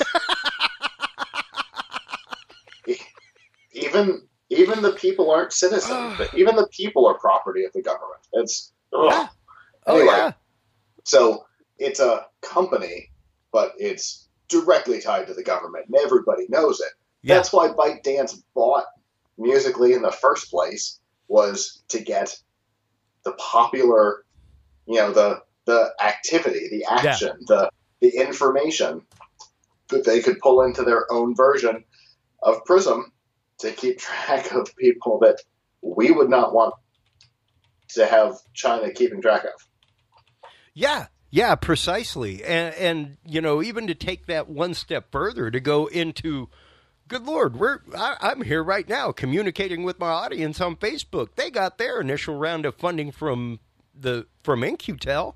even the people aren't citizens. Even the people are property of the government. It's anyway. Yeah. So it's a company, but it's directly tied to the government, and everybody knows it. Yeah. That's why ByteDance bought Musical.ly in the first place, was to get the popular, the activity, the action, the information that they could pull into their own version of Prism to keep track of people that we would not want to have China keeping track of. Yeah, precisely. And even to take that one step further, to go into, good Lord, I'm here right now communicating with my audience on Facebook. They got their initial round of funding from In-Q-Tel.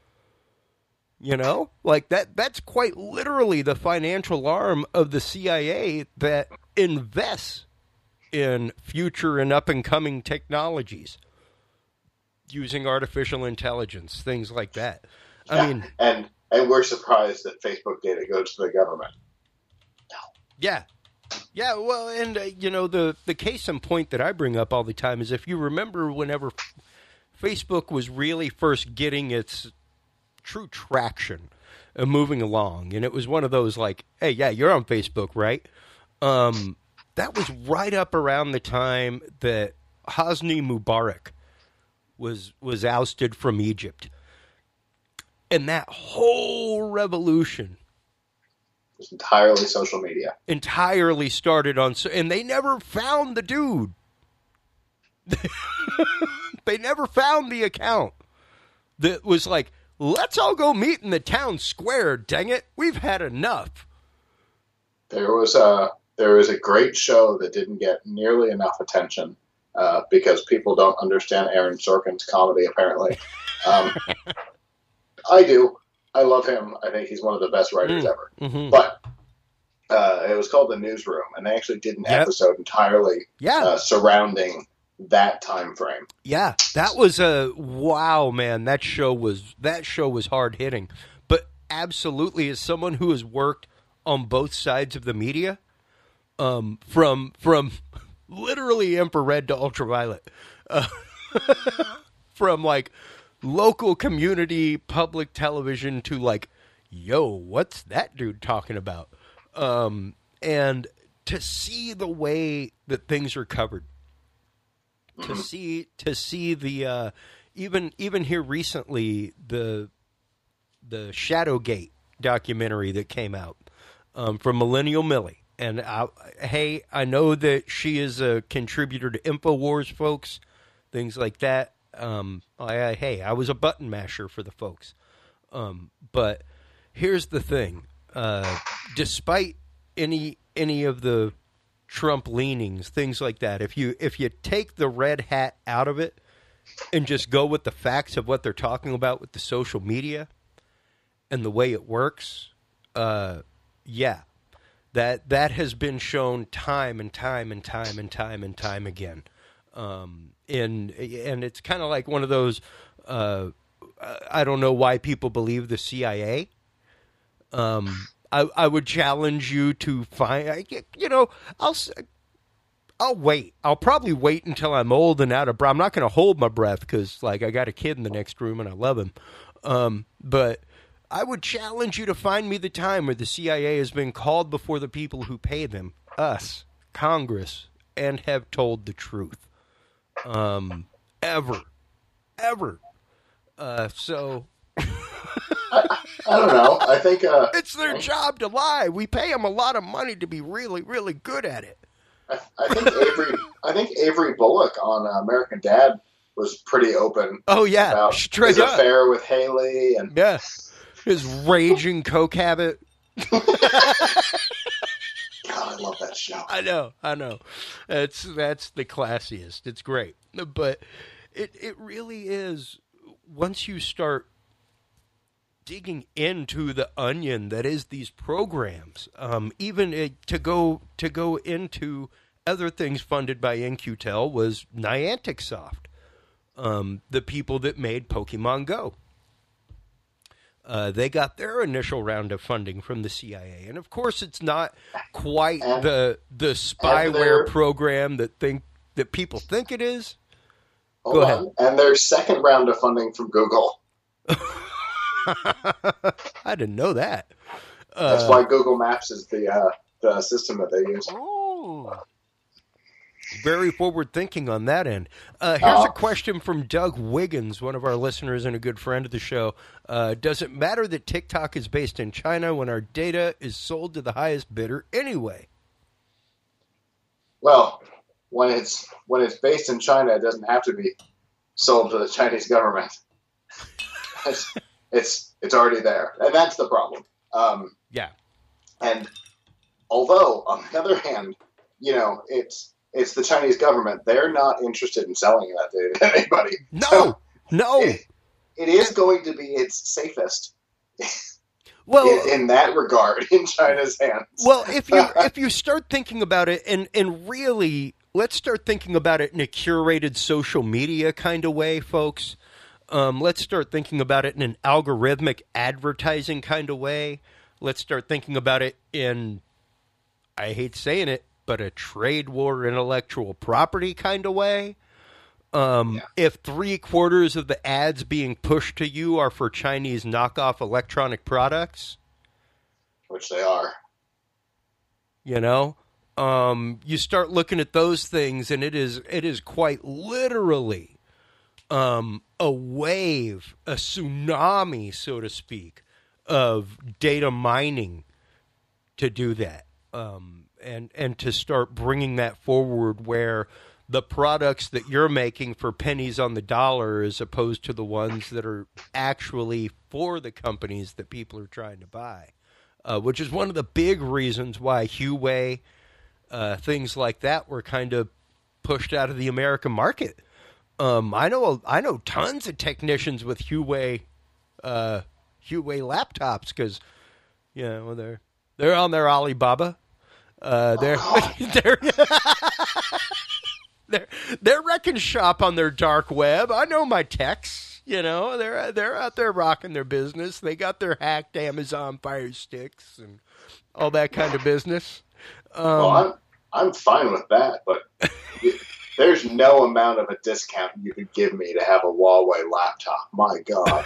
Like that's quite literally the financial arm of the CIA that invests in future and up-and-coming technologies using artificial intelligence, things like that. I mean, and we're surprised that Facebook data goes to the government. No. Yeah. Well, and the case in point that I bring up all the time is, if you remember, whenever Facebook was really first getting its true traction and moving along, and it was one of those like, hey, yeah, you're on Facebook, right? That was right up around the time that Hosni Mubarak was ousted from Egypt. And that whole revolution was entirely social media. Entirely started on, and they never found the dude. They never found the account that was like, let's all go meet in the town square, dang it. We've had enough. There was a great show that didn't get nearly enough attention because people don't understand Aaron Sorkin's comedy, apparently. I do. I love him. I think he's one of the best writers ever. Mm-hmm. But it was called The Newsroom, and they actually did an episode entirely surrounding that time frame. Yeah, that was wow, man. That show was hard hitting. But absolutely, as someone who has worked on both sides of the media, from literally infrared to ultraviolet, from like local community public television to like, yo, what's that dude talking about? And to see the way that things are covered, to see the even here recently the Shadowgate documentary that came out from Millennial Millie. And I know that she is a contributor to InfoWars, folks, things like that. I was a button masher for the folks. But here's the thing. Despite any of the Trump leanings, things like that, if you take the red hat out of it and just go with the facts of what they're talking about with the social media and the way it works, that has been shown time and time and time and time and time again. And it's kind of like one of those, I don't know why people believe the CIA. I would challenge you to find, I'll wait. I'll probably wait until I'm old and out of breath. I'm not going to hold my breath because, like, I got a kid in the next room and I love him. But I would challenge you to find me the time where the CIA has been called before the people who pay them, us, Congress, and have told the truth. Ever. So... I don't know. I think it's their job to lie. We pay them a lot of money to be really, really good at it. I think Avery Bullock on American Dad was pretty open. Oh yeah, about straight his affair with Haley and his raging coke habit. God, I love that show. I know. That's the classiest. It's great, but it really is once you start digging into the onion that is these programs, even to go into other things funded by In-Q-Tel was Niantic Soft, the people that made Pokemon Go. They got their initial round of funding from the CIA, and of course, it's not quite the spyware program that people think it is. Go ahead. And their second round of funding from Google. I didn't know that. That's why Google Maps is the system that they use. Oh, very forward thinking on that end. Here's a question from Doug Wiggins, one of our listeners and a good friend of the show. Does it matter that TikTok is based in China when our data is sold to the highest bidder anyway? Well, when it's based in China, it doesn't have to be sold to the Chinese government. It's already there, and that's the problem. Yeah. And although, on the other hand, it's the Chinese government. They're not interested in selling that data to anybody. No. It is going to be its safest. Well, in that regard, in China's hands. Well, if you start thinking about it, and really, let's start thinking about it in a curated social media kind of way, folks. Let's start thinking about it in an algorithmic advertising kind of way. Let's start thinking about it in, I hate saying it, but a trade war intellectual property kind of way. If 3/4 of the ads being pushed to you are for Chinese knockoff electronic products, which they are, you start looking at those things, and it is quite literally a wave, a tsunami, so to speak, of data mining to do that, and to start bringing that forward where the products that you're making for pennies on the dollar as opposed to the ones that are actually for the companies that people are trying to buy, which is one of the big reasons why Huawei, things like that were kind of pushed out of the American market. I know tons of technicians with Huawei laptops because they're on their Alibaba. They're wrecking shop on their dark web. I know my techs. They're out there rocking their business. They got their hacked Amazon Fire Sticks and all that kind of business. Well, I'm fine with that, but there's no amount of a discount you could give me to have a Huawei laptop. My God.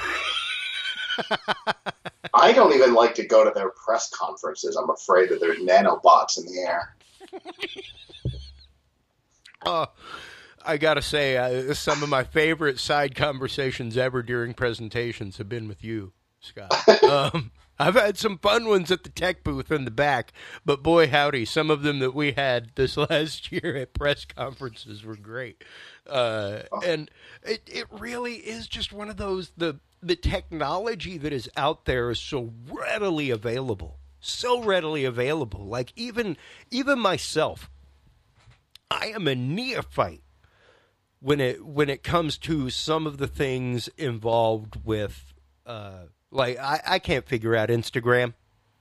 I don't even like to go to their press conferences. I'm afraid that there's nanobots in the air. I gotta say, some of my favorite side conversations ever during presentations have been with you, Scott. I've had some fun ones at the tech booth in the back, but boy howdy, some of them that we had this last year at press conferences were great. And it really is just one of those, the technology that is out there is so readily available. Like even myself, I am a neophyte when it comes to some of the things involved with, I can't figure out Instagram.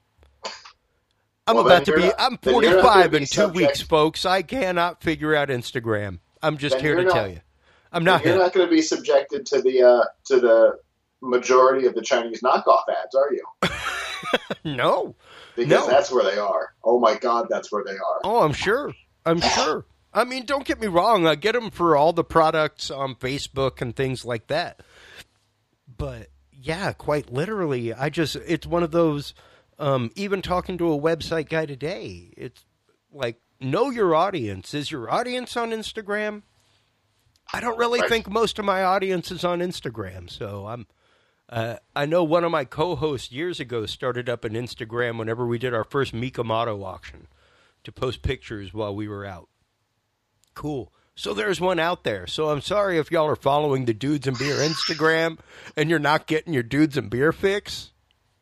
I'm 45 in 2 weeks, folks. I cannot figure out Instagram. I'm just here to tell you. I'm not. You're not going to be subjected to the majority of the Chinese knockoff ads, are you? No. Because that's where they are. Oh my God, that's where they are. Oh, I'm sure. I mean, don't get me wrong. I get them for all the products on Facebook and things like that. But yeah, quite literally, it's one of those, even talking to a website guy today, it's like, know your audience. Is your audience on Instagram? I don't really think most of my audience is on Instagram. So I know one of my co-hosts years ago started up an Instagram whenever we did our first Mikomoto auction to post pictures while we were out. Cool. So there's one out there. So I'm sorry if y'all are following the Dudes and Beer Instagram and you're not getting your Dudes and Beer fix.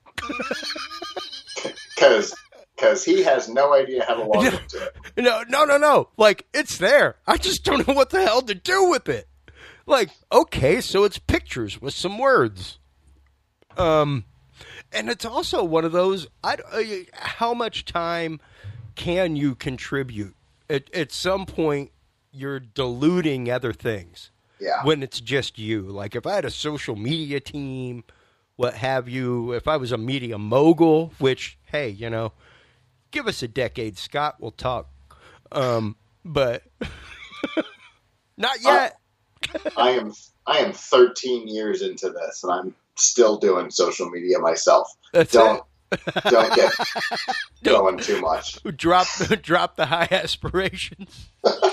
Because he has no idea how to log into it. No. Like, it's there. I just don't know what the hell to do with it. Like, okay, so it's pictures with some words. And it's also one of those, how much time can you contribute? At some point, you're diluting other things. Yeah. When it's just you. Like, if I had a social media team, what have you, if I was a media mogul, which, hey, give us a decade, Scott, we'll talk. But not yet. I am 13 years into this, and I'm still doing social media myself. Don't get going too much. Drop the high aspirations.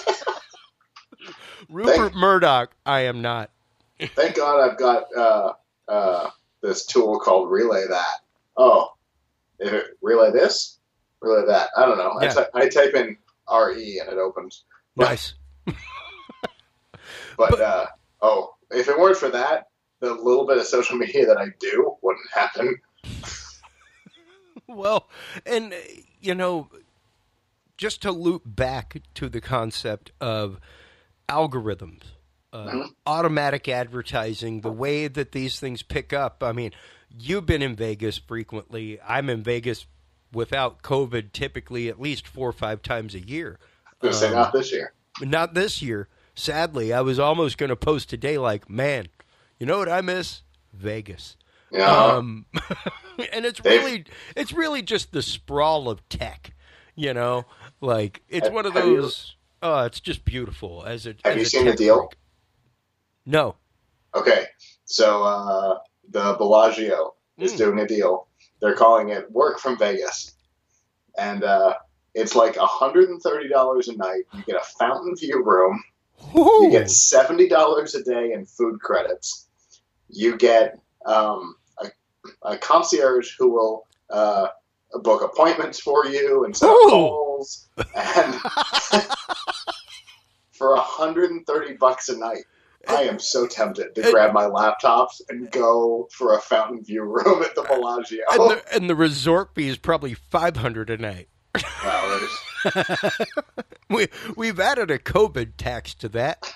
Rupert Murdoch, I am not. Thank God I've got this tool called Relay That. Oh, relay this, relay that. I don't know. Yeah. I type in RE and it opens. Nice. But if it weren't for that, the little bit of social media that I do wouldn't happen. Well, and, just to loop back to the concept of algorithms, automatic advertising, the way that these things pick up. I mean, you've been in Vegas frequently. I'm in Vegas without COVID typically at least 4 or 5 times a year. I was going to say not this year. Not this year. Sadly, I was almost going to post today like, man, you know what I miss? Vegas. Yeah. And it's really just the sprawl of tech, like it's one of those. It's just beautiful. Have you seen the deal? Freak. No. Okay, so the Bellagio is doing a deal. They're calling it Work from Vegas, and it's like $130 a night. You get a fountain view room. Ooh. You get $70 a day in food credits. You get a concierge who will book appointments for you and set up calls. And for $130 a night, I am so tempted to grab my laptops and go for a fountain view room at the Bellagio. And the resort fee is probably $500 a night. Well, We've added a COVID tax to that.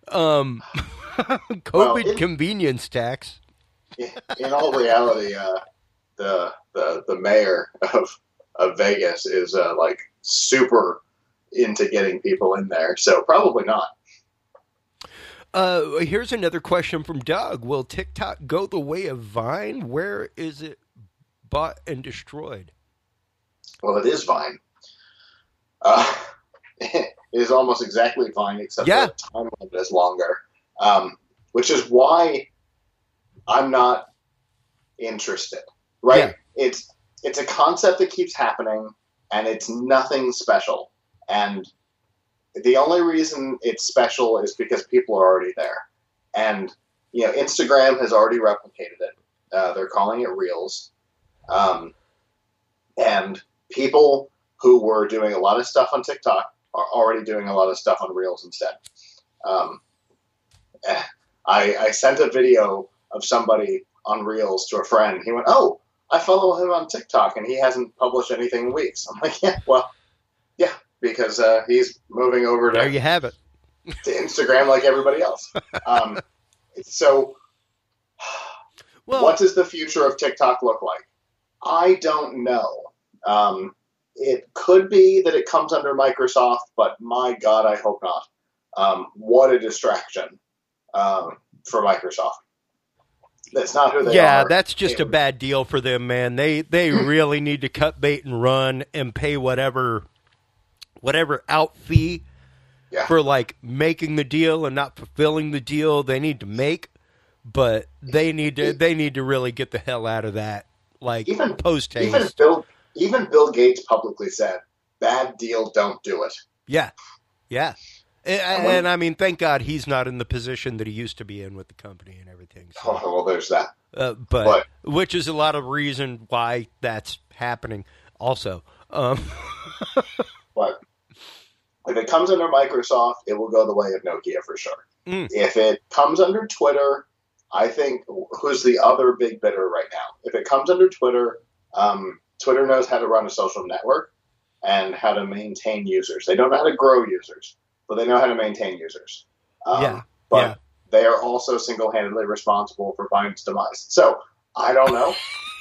COVID convenience tax. In all reality, the mayor of Vegas is like super into getting people in there, so probably not. Here's another question from Doug. Will TikTok go the way of Vine? Where is it bought and destroyed? Well, it is Vine. It is almost exactly Vine, except the time limit is longer, which is why I'm not interested. Right? Yeah. It's a concept that keeps happening, and it's nothing special. And the only reason it's special is because people are already there. And, Instagram has already replicated it. They're calling it Reels. And people who were doing a lot of stuff on TikTok are already doing a lot of stuff on Reels instead. I sent a video of somebody on Reels to a friend. He went, "Oh, I follow him on TikTok, and he hasn't published anything in weeks." I'm like, yeah, because he's moving over to... There you have it. to Instagram like everybody else. So, what does the future of TikTok look like? I don't know. It could be that it comes under Microsoft, but my God, I hope not. What a distraction for Microsoft. That's not who they are. Yeah, that's just a bad deal for them, man. They really need to cut bait and run and pay whatever out fee for like making the deal and not fulfilling the deal they need to make. But they need to really get the hell out of that. Like post haste. Even Bill Gates publicly said, "Bad deal, don't do it." Yeah. And I mean, thank God he's not in the position that he used to be in with the company and everything. So. Oh, well, there's that. But which is a lot of reason why that's happening also. But if it comes under Microsoft, it will go the way of Nokia for sure. If it comes under Twitter, I think, who's the other big bidder right now? If it comes under Twitter, Twitter knows how to run a social network and how to maintain users. They don't know how to grow users, but they know how to maintain users. But they are also single-handedly responsible for Vine's demise. So, I don't know.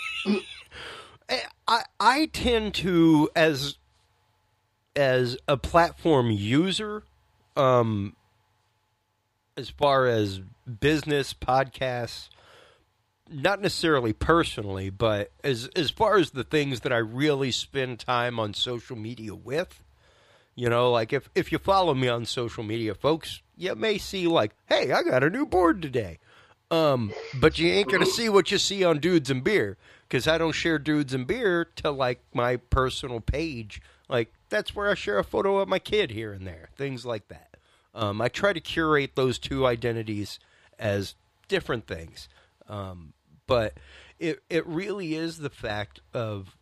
I tend to, as a platform user, as far as business, podcasts, not necessarily personally, but as far as the things that I really spend time on social media with, you know, like if you follow me on social media, folks, you may see like, hey, I got a new board today. But you ain't going to see what you see on Dudes and Beer, because I don't share Dudes and Beer to like my personal page. Like, that's where I share a photo of my kid here and there, things like that. I try to curate those two identities as different things. But it really is the fact of,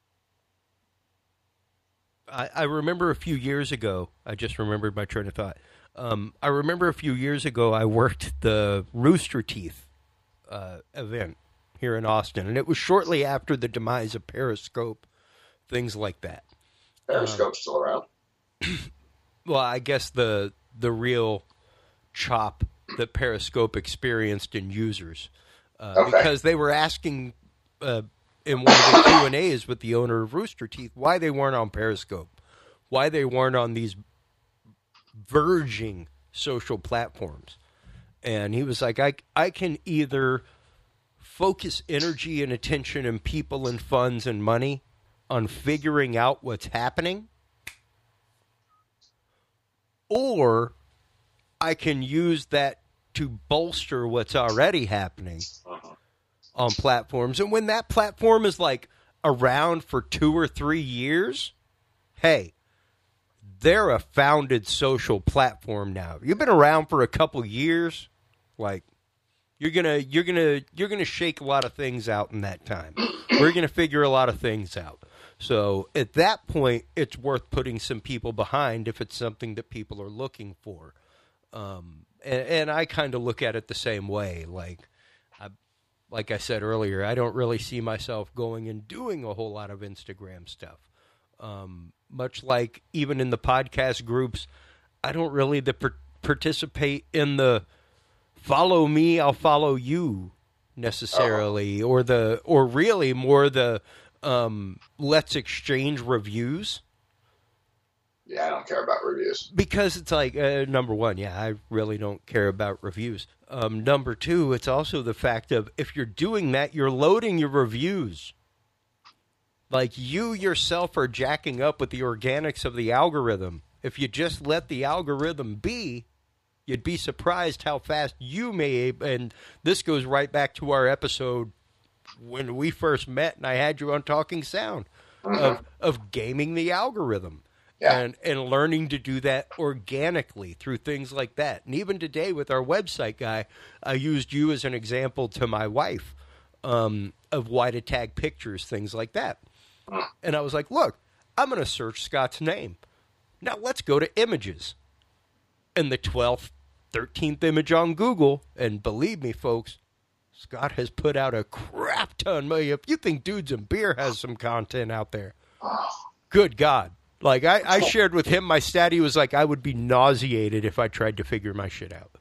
I remember a few years ago, I just remembered my train of thought. I remember a few years ago I worked the Rooster Teeth event here in Austin, and it was shortly after the demise of Periscope, things like that. Periscope's still around. Well, I guess the real chop that Periscope experienced in users, because they were asking in one of the Q&As with the owner of Rooster Teeth why they weren't on Periscope, why they weren't on these verging social platforms. And he was like, I can either focus energy and attention and people and funds and money on figuring out what's happening, or I can use that to bolster what's already happening on platforms. And when that platform is like around for 2 or 3 years, hey, they're a founded social platform now. You've been around for a couple years, like you're gonna shake a lot of things out in that time. We're gonna figure a lot of things out. So at that point, it's worth putting some people behind if it's something that people are looking for. And I kind of look at it the same way. Like I said earlier, I don't really see myself going and doing a whole lot of Instagram stuff. Much like even in the podcast groups, I don't really participate in the follow me, I'll follow you necessarily, or really more the let's exchange reviews. Yeah, I don't care about reviews. Because it's like, number one, yeah, I really don't care about reviews. Number two, it's also the fact of if you're doing that, you're loading your reviews. Like, you yourself are jacking up with the organics of the algorithm. If you just let the algorithm be, you'd be surprised how fast you may, and this goes right back to our episode when we first met and I had you on Talking Sound, of gaming the algorithm. Yeah. And learning to do that organically through things like that. And even today with our website guy, I used you as an example to my wife of why to tag pictures, things like that. And I was like, look, I'm going to search Scott's name. Now let's go to images. And the 12th, 13th image on Google, and believe me, folks, Scott has put out a crap ton. If you think Dudes and Beer has some content out there, good God. Like, I shared with him my stat. He was like, I would be nauseated if I tried to figure my shit out.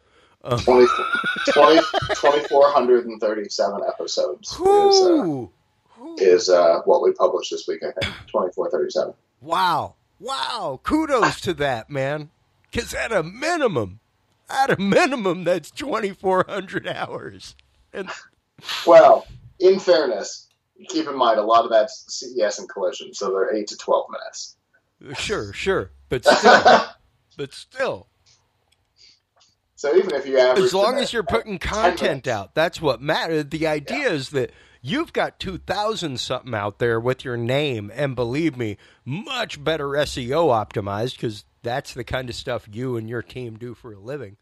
2,437 episodes is what we published this week, I think. 2,437. Wow. Kudos to that, man. Because at a minimum, that's 2,400 hours. Well, in fairness, keep in mind, a lot of that's CES and Collision, so they're 8 to 12 minutes. Sure. But still. So even if you average... As long as you're putting content out, that's what matters. The idea is that you've got 2,000-something out there with your name, and believe me, much better SEO optimized, because that's the kind of stuff you and your team do for a living.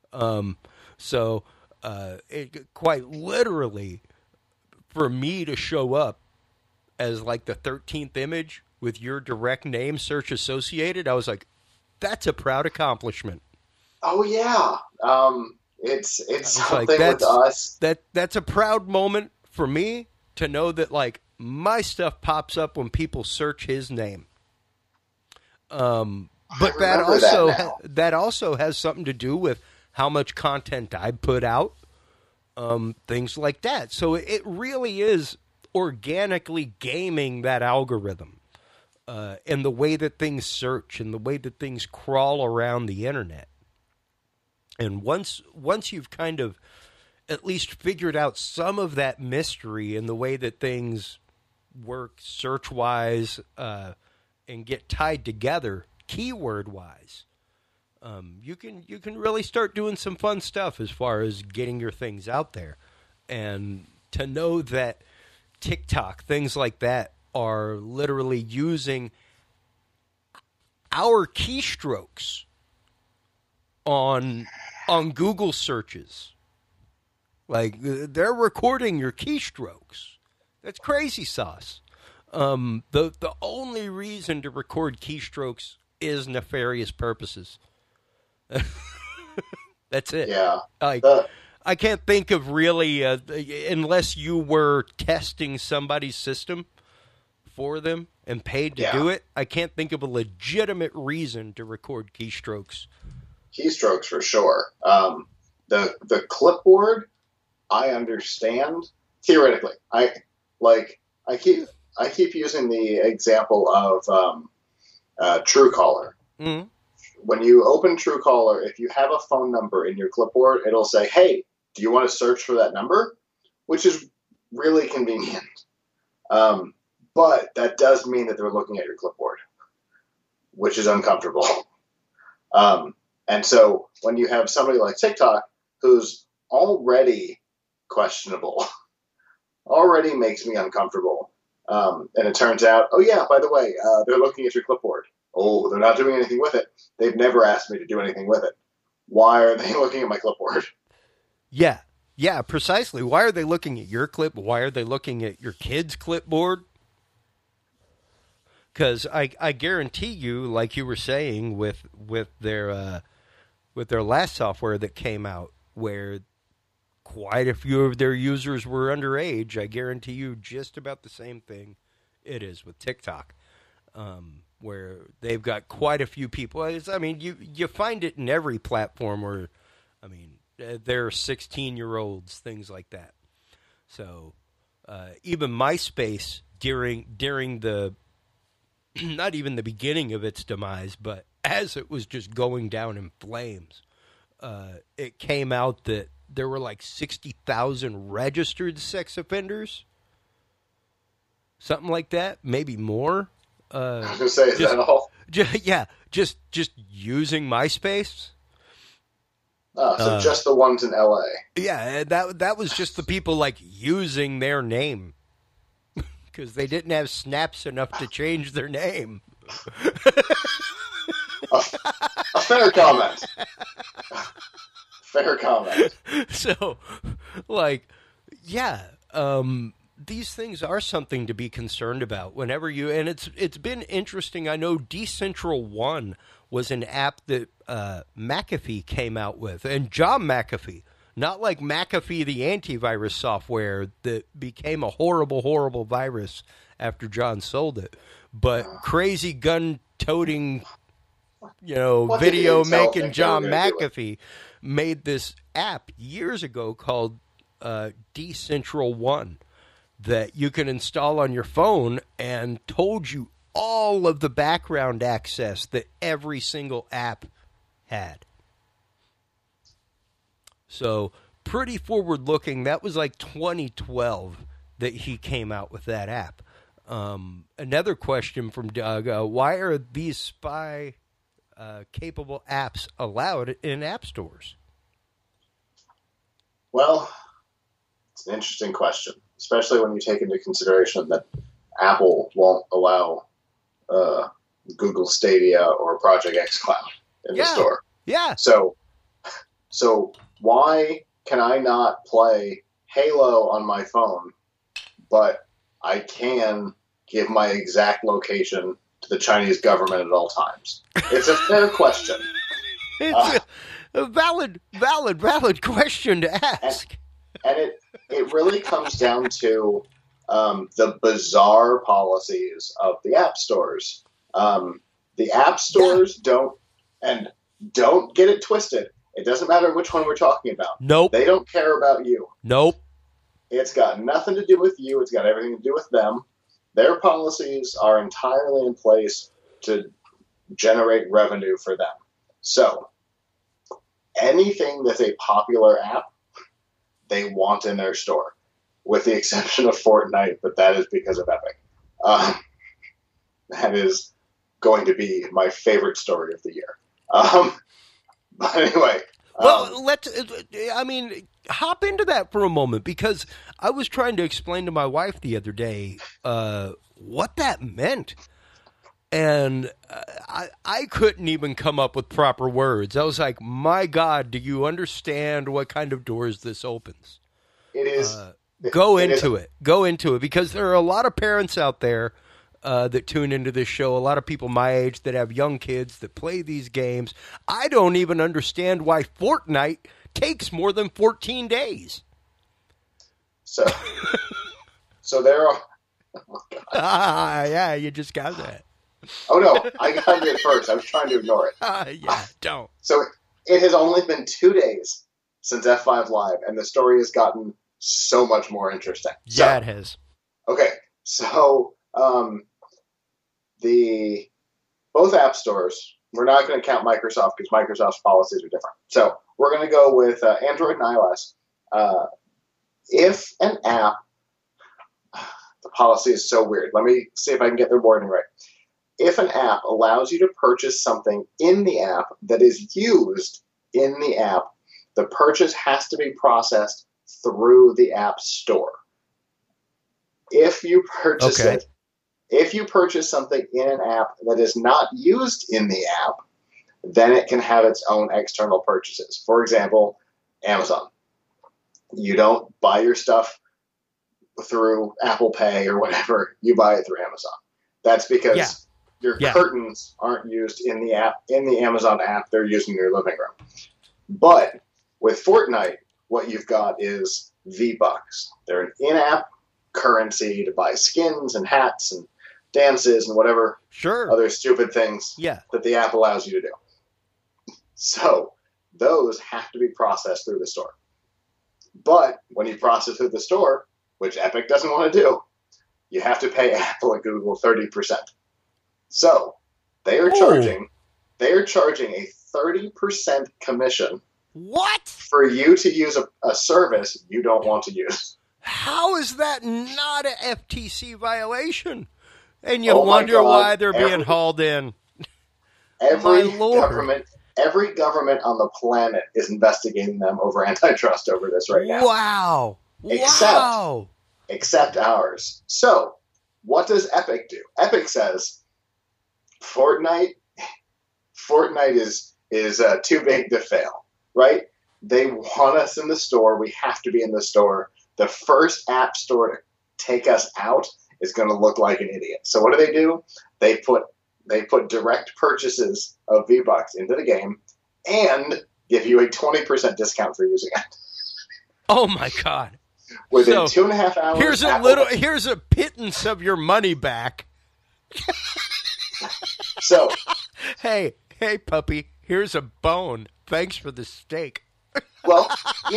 It quite literally, for me to show up as like the 13th image with your direct name search associated, I was like, that's a proud accomplishment. Oh yeah. It's something like, with us. That's a proud moment for me to know that like my stuff pops up when people search his name. But that also has something to do with how much content I put out, things like that. So it really is organically gaming that algorithm, and the way that things search and the way that things crawl around the internet. And once you've kind of at least figured out some of that mystery in the way that things work search-wise, and get tied together keyword-wise, you can really start doing some fun stuff as far as getting your things out there. And to know that TikTok, things like that, are literally using our keystrokes on Google searches. Like, they're recording your keystrokes. That's crazy sauce. The only reason to record keystrokes is nefarious purposes. That's it. Yeah. I can't think of really, unless you were testing somebody's system for them and paid to do it, I can't think of a legitimate reason to record keystrokes. Keystrokes for sure. The clipboard, I understand theoretically. I keep using the example of Truecaller. Mm-hmm. When you open Truecaller, if you have a phone number in your clipboard, it'll say, "Hey, do you want to search for that number?" Which is really convenient. But that does mean that they're looking at your clipboard, which is uncomfortable. And so when you have somebody like TikTok, who's already questionable, already makes me uncomfortable. And it turns out, oh yeah, by the way, they're looking at your clipboard. Oh, they're not doing anything with it. They've never asked me to do anything with it. Why are they looking at my clipboard? Yeah, precisely. Why are they looking at your clip? Why are they looking at your kid's clipboard? Because I guarantee you, like you were saying, with their last software that came out, where quite a few of their users were underage, I guarantee you just about the same thing it is with TikTok, where they've got quite a few people. I mean, you find it in every platform where, I mean, they're 16-year-olds, things like that. So even MySpace during the not even the beginning of its demise, but as it was just going down in flames, it came out that there were like 60,000 registered sex offenders, something like that, maybe more. I was going to say, is that all? Just using MySpace. So just the ones in LA. Yeah, that was just the people like using their name because they didn't have snaps enough to change their name. A fair comment. Fair comment. So, like, yeah, these things are something to be concerned about whenever you, and it's been interesting. I know Decentral One was an app that McAfee came out with, and John McAfee, not like McAfee the antivirus software that became a horrible, horrible virus after John sold it, but crazy gun-toting, video-making John McAfee made this app years ago called Decentral One that you can install on your phone and told you all of the background access that every single app had. So pretty forward-looking. That was like 2012 that he came out with that app. Another question from Doug, why are these spy-capable apps allowed in app stores? Well, it's an interesting question, especially when you take into consideration that Apple won't allow Google Stadia or Project xCloud in the store. Yeah. So why can I not play Halo on my phone, but I can give my exact location to the Chinese government at all times? It's a fair question. It's a valid question to ask. And it really comes down to the bizarre policies of the app stores. The app stores don't get it twisted. It doesn't matter which one we're talking about. Nope. They don't care about you. Nope. It's got nothing to do with you. It's got everything to do with them. Their policies are entirely in place to generate revenue for them. So anything that's a popular app, they want in their store, with the exception of Fortnite, but that is because of Epic. That is going to be my favorite story of the year. But anyway. Well, hop into that for a moment, because I was trying to explain to my wife the other day what that meant. And I couldn't even come up with proper words. I was like, my God, do you understand what kind of doors this opens? It is. Go into it, because there are a lot of parents out there that tune into this show, a lot of people my age that have young kids that play these games. I don't even understand why Fortnite takes more than 14 days. So there are... Oh, God. Yeah, you just got that. Oh, no, I got it first. I was trying to ignore it. Don't. So it has only been 2 days since F5 Live, and the story has gotten so much more interesting. Yeah, it has. Okay, so both app stores, we're not going to count Microsoft because Microsoft's policies are different. So we're going to go with Android and iOS. If an app, the policy is so weird. Let me see if I can get the wording right. If an app allows you to purchase something in the app that is used in the app, the purchase has to be processed through the app store. If you purchase if you purchase something in an app that is not used in the app, then it can have its own external purchases. For example, Amazon. You don't buy your stuff through Apple Pay or whatever. You buy it through Amazon. That's because your curtains aren't used in the app, in the Amazon app. They're used in your living room. But with Fortnite, what you've got is V-Bucks. They're an in-app currency to buy skins and hats and dances and whatever other stupid things that the app allows you to do. So those have to be processed through the store. But when you process through the store, which Epic doesn't want to do, you have to pay Apple and Google 30%. So they are charging a 30% commission. What? For you to use a service you don't want to use. How is that not an FTC violation? And you wonder why they're being hauled in. Every government on the planet is investigating them over antitrust over this right now. Wow. Except ours. So, what does Epic do? Epic says, Fortnite is too big to fail, right? They want us in the store. We have to be in the store. The first app store to take us out is going to look like an idiot. So what do? They put direct purchases of V-Bucks into the game and give you a 20% discount for using it. Oh my God. Within 2.5 hours. Here's a pittance of your money back. So, hey, puppy, here's a bone. Thanks for the steak. Well,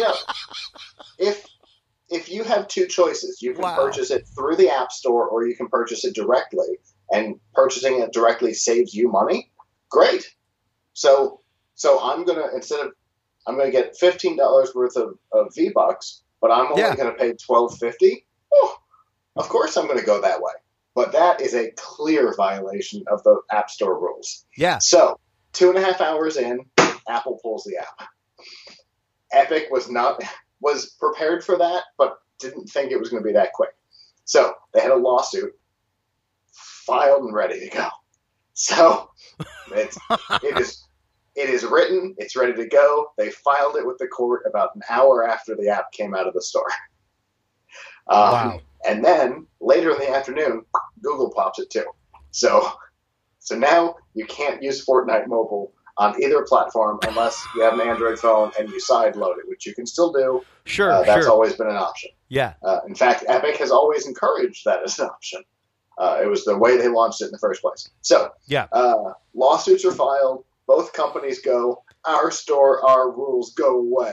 if you have two choices, you can purchase it through the App Store or you can purchase it directly, and purchasing it directly saves you money, great. So I'm gonna get $15 worth of V-Bucks, but I'm only gonna pay $12.50. Oh, of course I'm gonna go that way. But that is a clear violation of the App Store rules. Yeah. So 2.5 hours in, Apple pulls the app. Epic was prepared for that, but didn't think it was going to be that quick. So they had a lawsuit filed and ready to go. So it is written, it's ready to go. They filed it with the court about an hour after the app came out of the store. Wow. And then later in the afternoon, Google pops it too. So now you can't use Fortnite Mobile on either platform unless you have an Android phone and you sideload it, which you can still do. That's always been an option. Yeah. In fact, Epic has always encouraged that as an option. It was the way they launched it in the first place. So lawsuits are filed. Both companies go, our store, our rules, go away.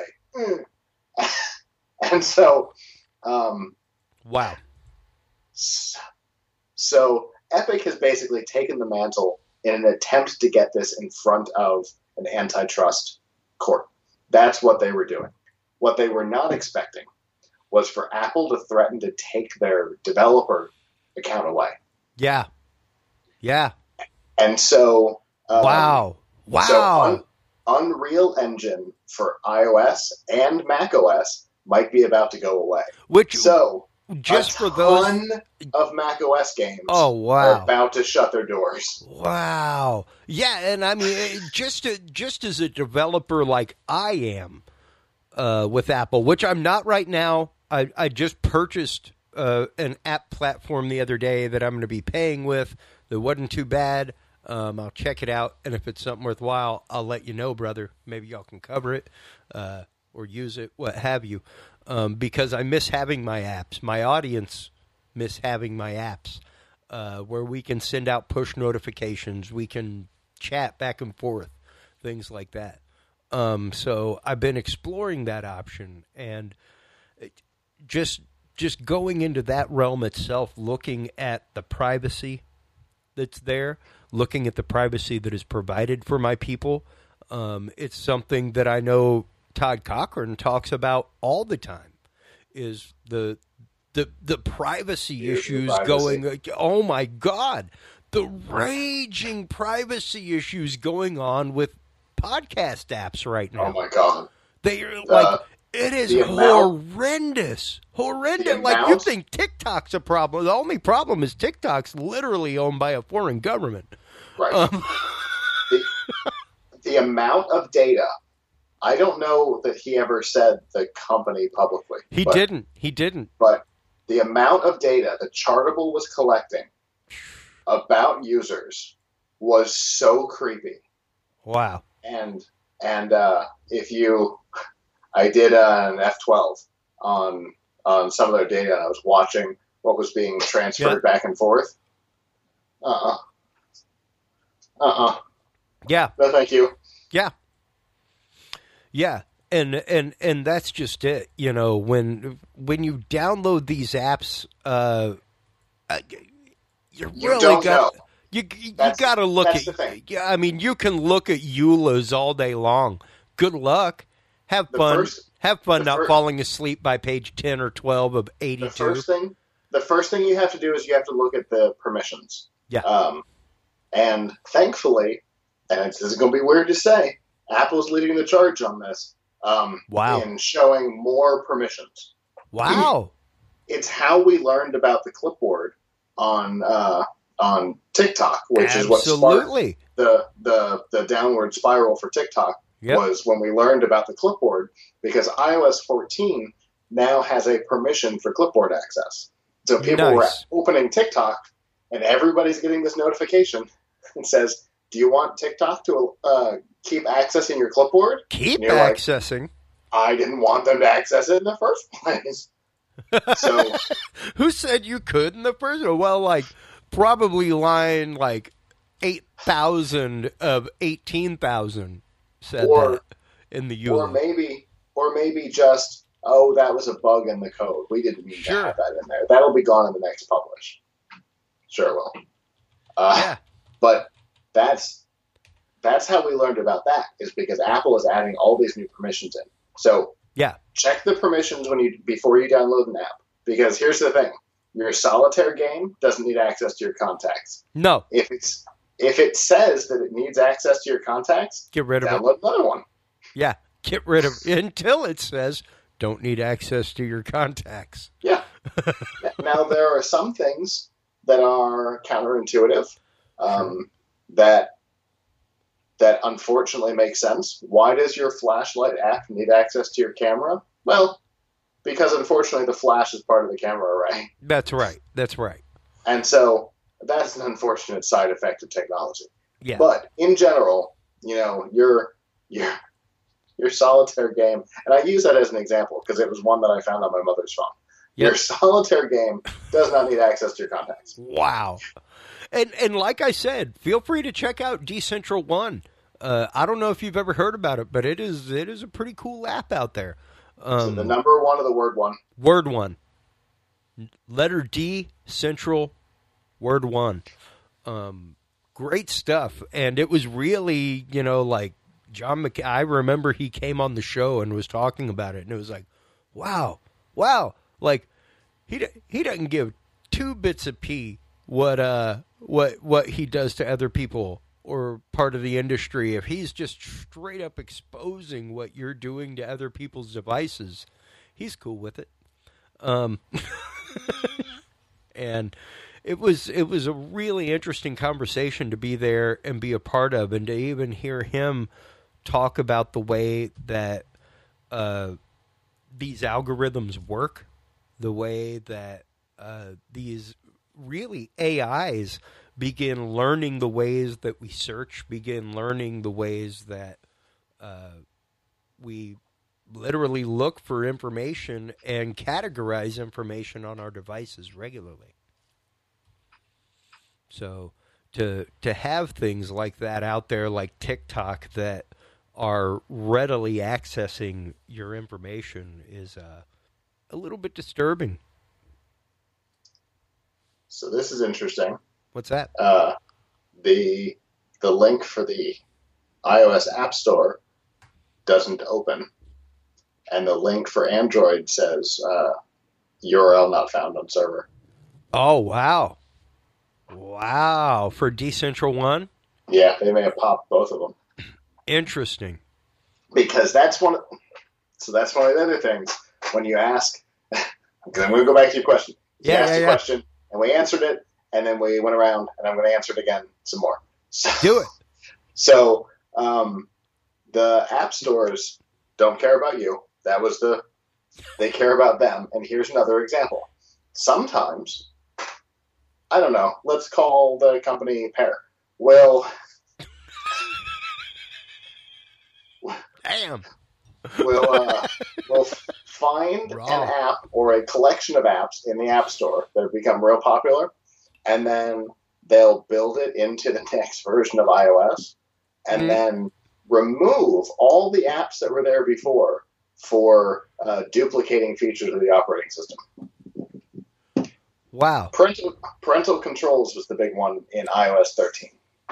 And so, wow. So Epic has basically taken the mantle in an attempt to get this in front of an antitrust court. That's what they were doing. What they were not expecting was for Apple to threaten to take their developer account away. Yeah. Yeah. And so... wow. So Unreal Engine for iOS and macOS might be about to go away. So just for those... ton of macOS games are about to shut their doors. Wow. Yeah, and I mean, just as a developer like I am with Apple, which I'm not right now, I just purchased an app platform the other day that I'm going to be paying with that wasn't too bad. I'll check it out, and if it's something worthwhile, I'll let you know, brother. Maybe y'all can cover it or use it, what have you, because I miss having my apps. My audience miss having my apps where we can send out push notifications. We can chat back and forth, things like that. So I've been exploring that option, and just going into that realm itself, looking at the privacy that's there, looking at the privacy that is provided for my people. It's something that I know Todd Cochran talks about all the time, is the privacy issues going. Oh my God, the raging privacy issues going on with podcast apps right now. Oh my God, they are like. It is horrendous. Like, you think TikTok's a problem. The only problem is TikTok's literally owned by a foreign government. Right. The amount of data, I don't know that he ever said the company publicly. He didn't. But the amount of data that Chartable was collecting about users was so creepy. Wow. And if you... I did an F12 on some of their data, and I was watching what was being transferred back and forth. Yeah. No, thank you. Yeah. Yeah. And that's just it. You know, when you download these apps, you really got you got to look at. Yeah, I mean, you can look at EULAs all day long. Good luck. Have fun. Have fun not falling asleep by page 10 or 12 of 82. The first thing you have to do is you have to look at the permissions. Yeah. And thankfully, and this is going to be weird to say, Apple's leading the charge on this. Wow. In showing more permissions. Wow. It's how we learned about the clipboard on TikTok, which is what sparked the downward spiral for TikTok. Yep. Was when we learned about the clipboard, because iOS 14 now has a permission for clipboard access. So people were opening TikTok, and everybody's getting this notification that says, do you want TikTok to keep accessing your clipboard? Keep accessing? Like, I didn't want them to access it in the first place. So, who said you could in the first place? Well, like, probably line like 8,000 of 18,000. Said that in the EULA. Or maybe just, that was a bug in the code. We didn't mean to have that in there. That'll be gone in the next publish. Sure will. But that's how we learned about that, is because Apple is adding all these new permissions in. So check the permissions before you download an app. Because here's the thing. Your solitaire game doesn't need access to your contacts. No. If it says that it needs access to your contacts, get rid of it. Download another one. Yeah, get rid of it until it says don't need access to your contacts. Yeah. Now, there are some things that are counterintuitive that unfortunately make sense. Why does your flashlight app need access to your camera? Well, because unfortunately the flash is part of the camera array. That's right. And so that's an unfortunate side effect of technology. Yeah. But in general, you know, your solitaire game, and I use that as an example because it was one that I found on my mother's phone. Yep. Your solitaire game does not need access to your contacts. Wow. And like I said, feel free to check out Decentral One. I don't know if you've ever heard about it, but it is a pretty cool app out there. So the number one of the word one. Word one. Letter D, Central, word one. Great stuff. And it was really, like John McCain. I remember he came on the show and was talking about it, and it was like, wow. Like, he doesn't give 2 bits of pee what he does to other people or part of the industry. If he's just straight up exposing what you're doing to other people's devices, he's cool with it. And it was a really interesting conversation to be there and be a part of, and to even hear him talk about the way that these algorithms work, the way that these really AIs begin learning the ways that we search, begin learning the ways that we literally look for information and categorize information on our devices regularly. So to have things like that out there, like TikTok, that are readily accessing your information is a little bit disturbing. So this is interesting. What's that? The link for the iOS App Store doesn't open, and the link for Android says URL not found on server. Oh, wow. Wow. For Decentral One? Yeah, they may have popped both of them. Interesting. Because that's one of the other things when you ask, because I'm going to go back to your question. You asked a question, and we answered it, and then we went around, and I'm going to answer it again some more. So, do it. So the app stores don't care about you. They care about them. And here's another example. Sometimes, I don't know, let's call the company Pear. Will find an app or a collection of apps in the App Store that have become real popular, and then they'll build it into the next version of iOS, and then remove all the apps that were there before for duplicating features of the operating system. Wow. Parental controls was the big one in iOS 13.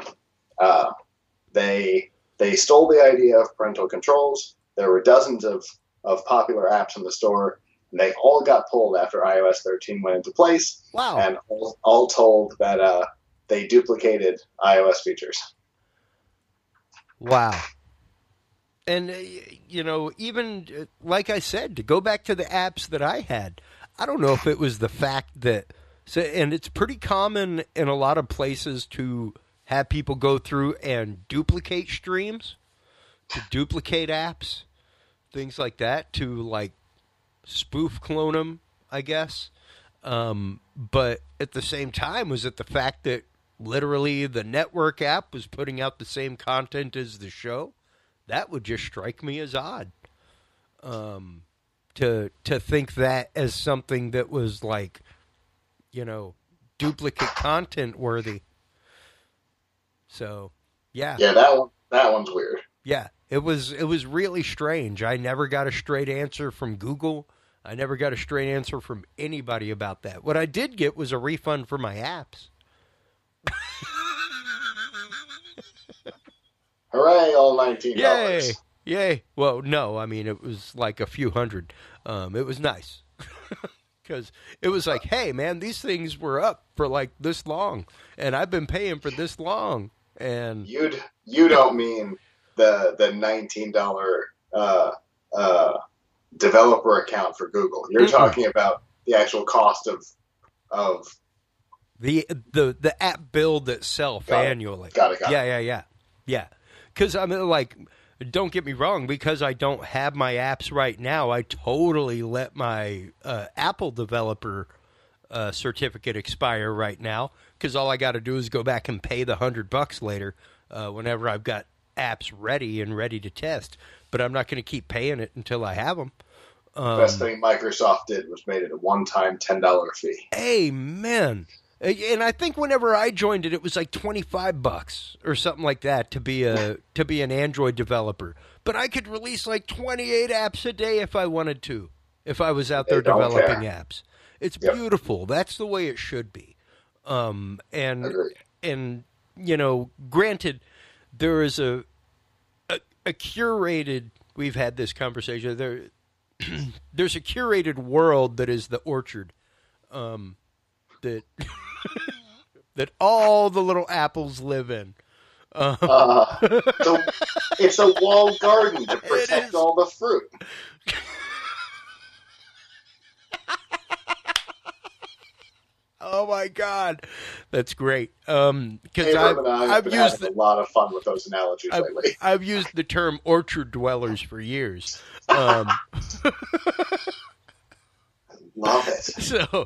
They stole the idea of parental controls. There were dozens of popular apps in the store, and they all got pulled after iOS 13 went into place. Wow. And all told that they duplicated iOS features. Wow. And, even, like I said, to go back to the apps that I had, I don't know if it was the fact that, and it's pretty common in a lot of places to have people go through and duplicate streams, to duplicate apps, things like that, to, like, spoof clone them, I guess. But at the same time, was it the fact that literally the network app was putting out the same content as the show? That would just strike me as odd. To think that as something that was like, duplicate content worthy. So, yeah. Yeah, that one's weird. Yeah, it was really strange. I never got a straight answer from Google. I never got a straight answer from anybody about that. What I did get was a refund for my apps. Hooray, all $19. Yay. Well, no, I mean, it was like a few hundred. It was nice. Because it was like, hey, man, these things were up for like this long, and I've been paying for this long. And you don't mean the $19 developer account for Google. You're talking about the actual cost of the app build itself annually. Got it. Yeah. Because, I mean, like, don't get me wrong, because I don't have my apps right now, I totally let my Apple developer certificate expire right now, because all I got to do is go back and pay the $100 later whenever I've got apps ready to test. But I'm not going to keep paying it until I have them. The best thing Microsoft did was made it a one-time $10 fee. Amen. And I think whenever I joined it, it was like $25 or something like that to be an Android developer. But I could release like 28 apps a day if I wanted to, if I was out there developing apps. It's beautiful. That's the way it should be. And you know, granted, there is a curated. We've had this conversation. There's a curated world that is the orchard, that that all the little apples live in. It's a walled garden to protect all the fruit. Oh my God, that's great. Because I've used a lot of fun with those analogies lately. I've used the term orchard dwellers for years. I love it. So,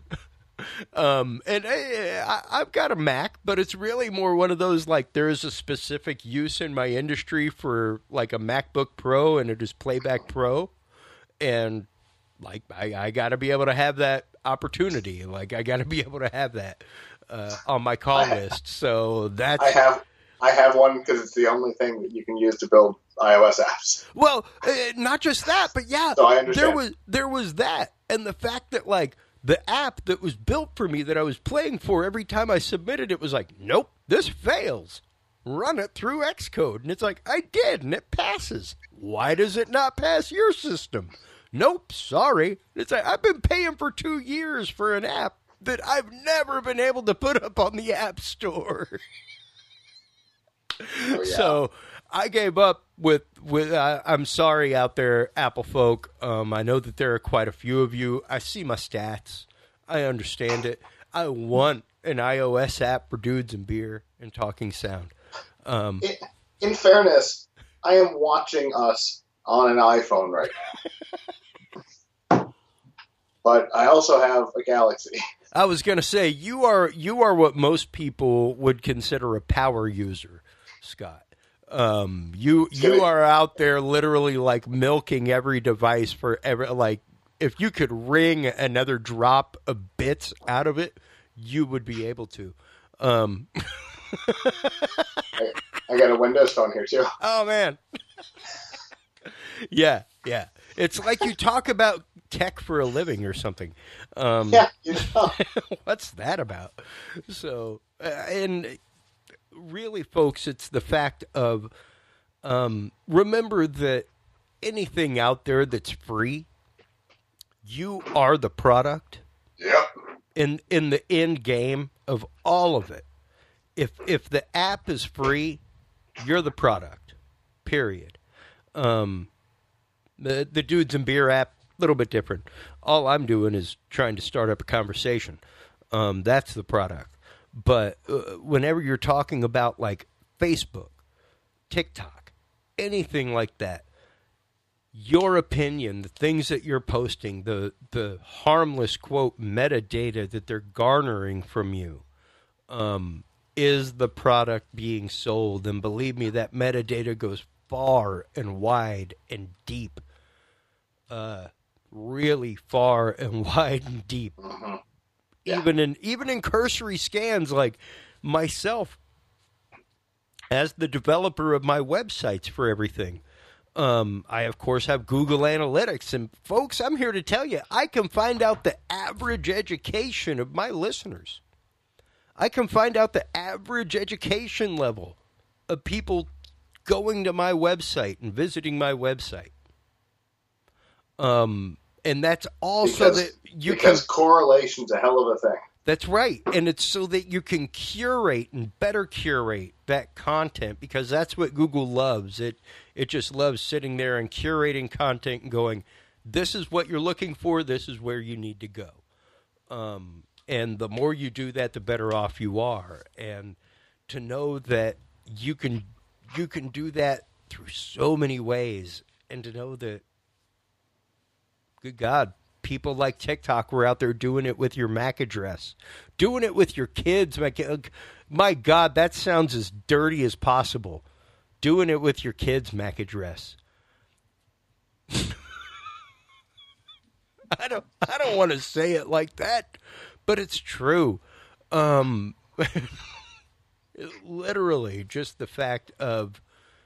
and I've got a Mac, but it's really more one of those, like, there is a specific use in my industry for like a MacBook Pro, and it is Playback Pro, and like I got to be able to have that opportunity. Like, I got to be able to have that on my call list. So that's I have one because it's the only thing that you can use to build iOS apps. Well, not just that, but yeah, so I understand. There was that, and the fact that like the app that was built for me that I was playing for, every time I submitted it was like, nope, this fails. Run it through Xcode, and it's like, I did, and it passes. Why does it not pass your system? Nope, sorry. It's like, I've been paying for 2 years for an app that I've never been able to put up on the App Store. Oh, yeah. So I gave up with I'm sorry out there, Apple folk. I know that there are quite a few of you. I see my stats. I understand it. I want an iOS app for dudes and beer and talking sound. In fairness, I am watching us on an iPhone right now. But I also have a Galaxy. I was going to say, you are what most people would consider a power user, Scott. You are out there literally like milking every device for every, like, if you could wring another drop of bits out of it, you would be able to. I got a Windows phone here too. Oh man. Yeah. It's like you talk about tech for a living or something. Yeah, you know. What's that about? So, and really, folks, it's the fact of remember that anything out there that's free, you are the product. Yep. In the end game of all of it. If the app is free, you're the product. Period. The Dudes and Beer app, a little bit different. All I'm doing is trying to start up a conversation. That's the product. But whenever you're talking about like Facebook, TikTok, anything like that, your opinion, the things that you're posting, the harmless, quote, metadata that they're garnering from you, is the product being sold. And believe me, that metadata goes far and wide and deep. Really far and wide and deep. Mm-hmm. Yeah. Even in cursory scans, like myself, as the developer of my websites for everything, I of course have Google Analytics, and folks, I'm here to tell you, I can find out the average education of my listeners. I can find out the average education level of people going to my website and visiting my website. And that's also because correlation's a hell of a thing. That's right. And it's so that you can curate and better curate that content, because that's what Google loves. It just loves sitting there and curating content and going, this is what you're looking for, this is where you need to go. And the more you do that, the better off you are. And to know that you can do that through so many ways, and to know that, good God, people like TikTok were out there doing it with your MAC address, doing it with your kids. My God, that sounds as dirty as possible. Doing it with your kids' MAC address. I don't want to say it like that, but it's true. Literally, just the fact of,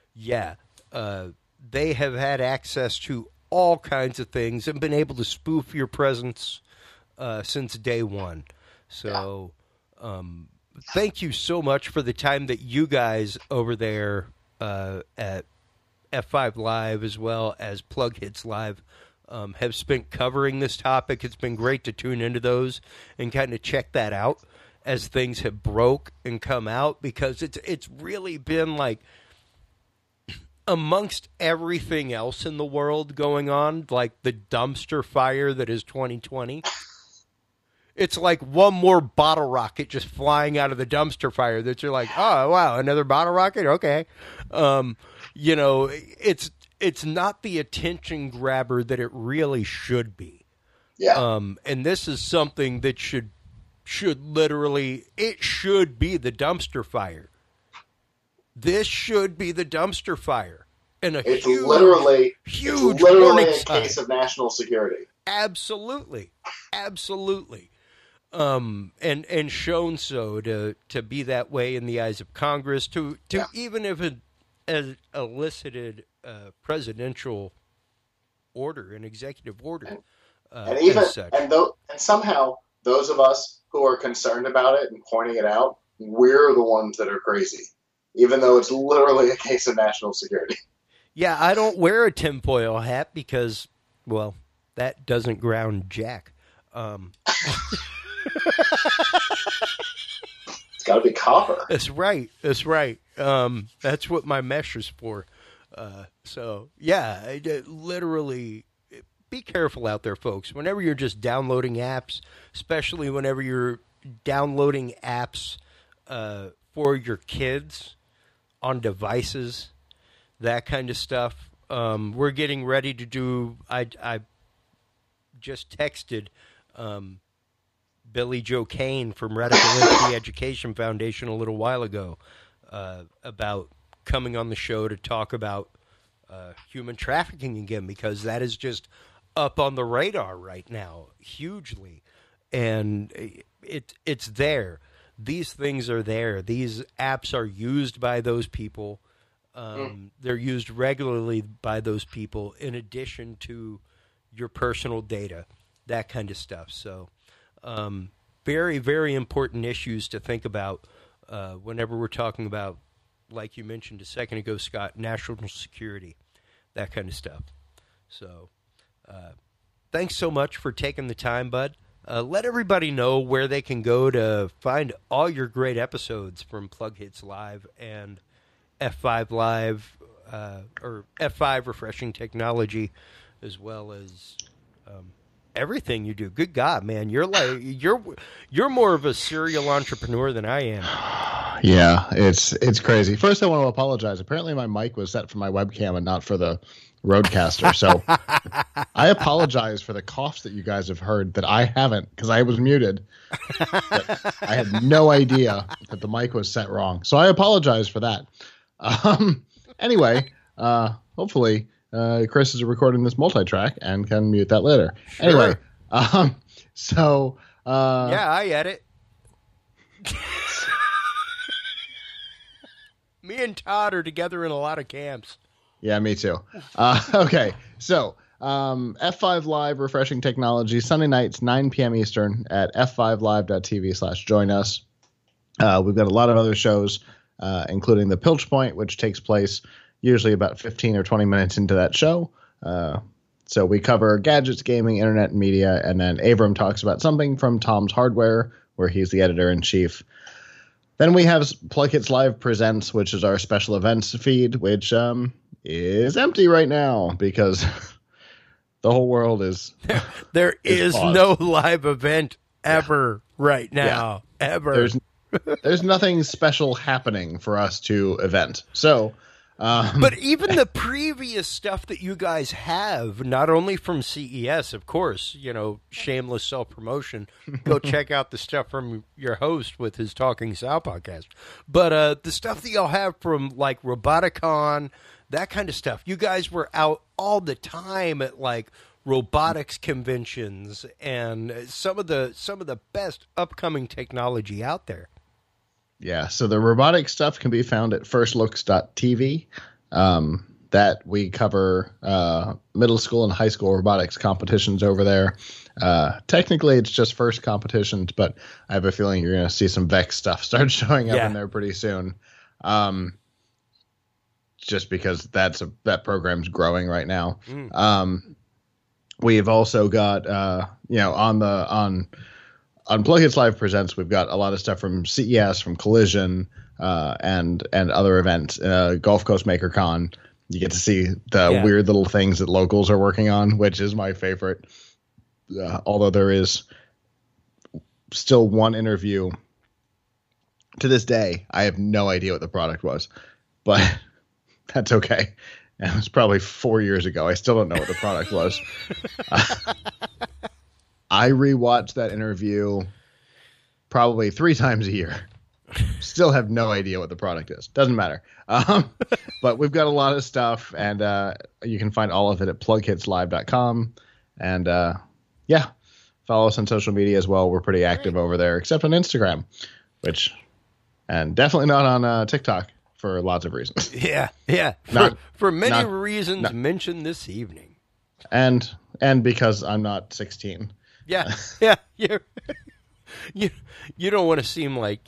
they have had access to all kinds of things and been able to spoof your presence since day one. So, thank you so much for the time that you guys over there at F5 Live as well as Plug Hits Live have spent covering this topic. It's been great to tune into those and kind of check that out as things have broke and come out, because it's really been like, amongst everything else in the world going on, like the dumpster fire that is 2020, it's like one more bottle rocket just flying out of the dumpster fire that you're like, oh, wow, another bottle rocket? Okay. It's not the attention grabber that it really should be. Yeah. And this is something that should literally, it should be the dumpster fire. This should be the dumpster fire. And it's huge literally a sign. case of national security. Absolutely. And shown so to be that way in the eyes of Congress, to even if it has elicited presidential order, an executive order, and somehow those of us who are concerned about it and pointing it out, we're the ones that are crazy, even though it's literally a case of national security. Yeah, I don't wear a tinfoil hat because, well, that doesn't ground jack. It's got to be copper. That's right. That's what my mesh is for. Literally, be careful out there, folks. Whenever you're just downloading apps, especially whenever you're downloading apps for your kids on devices, that kind of stuff. We're getting ready to do. I just texted Billy Joe Kane from Radical Liberty Education Foundation a little while ago about coming on the show to talk about human trafficking again, because that is just up on the radar right now hugely, and it's there. These things are there. These apps are used by those people. They're used regularly by those people in addition to your personal data, that kind of stuff. So very, very important issues to think about whenever we're talking about, like you mentioned a second ago, Scott, national security, that kind of stuff. So thanks so much for taking the time, bud. Let everybody know where they can go to find all your great episodes from Plug Hits Live and F5 Live, or F5 Refreshing Technology, as well as everything you do. Good God, man, you're more of a serial entrepreneur than I am. Yeah, it's crazy. First, I want to apologize. Apparently, my mic was set for my webcam and not for the Rodecaster. So I apologize for the coughs that you guys have heard that I haven't, because I was muted. But I had no idea that the mic was set wrong. So I apologize for that. Anyway, hopefully Chris is recording this multi-track and can mute that later. Sure. Anyway, yeah, I edit. Me and Todd are together in a lot of camps. Yeah, me too. Okay, so F5 Live Refreshing Technology, Sunday nights, 9 p.m. Eastern at f5live.tv/join us. We've got a lot of other shows, including the Pilch Point, which takes place usually about 15 or 20 minutes into that show. So we cover gadgets, gaming, internet, and media, and then Abram talks about something from Tom's Hardware, where he's the editor-in-chief. Then we have Plug Hits Live Presents, which is our special events feed, which is empty right now because the whole world is there is paused. No live event ever right now. Yeah. Ever. There's nothing special happening for us to event. So but even the previous stuff that you guys have, not only from CES, of course, shameless self-promotion, go check out the stuff from your host with his Talking Sow podcast. But the stuff that y'all have from, like, Roboticon, that kind of stuff. You guys were out all the time at, like, robotics conventions and some of the best upcoming technology out there. Yeah, so the robotic stuff can be found at firstlooks.tv. That we cover middle school and high school robotics competitions over there. Technically, it's just first competitions, but I have a feeling you're going to see some Vex stuff start showing up in there pretty soon. Just because that program's growing right now. We've also got on Plug Hits Live Presents, we've got a lot of stuff from CES, from Collision, and other events. Gulf Coast MakerCon. You get to see the weird little things that locals are working on, which is my favorite. Although there is still one interview to this day, I have no idea what the product was, but that's okay. It was probably 4 years ago. I still don't know what the product was. I rewatch that interview probably 3 times a year. Still have no idea what the product is. Doesn't matter. But we've got a lot of stuff, and you can find all of it at plughitslive.com. And follow us on social media as well. We're pretty active over there, except on Instagram, and definitely not on TikTok for lots of reasons. Yeah. For many reasons mentioned this evening. And because I'm not 16. Yeah. You don't want to seem like,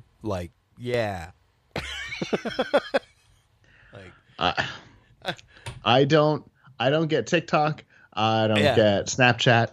I don't get TikTok. I don't get Snapchat.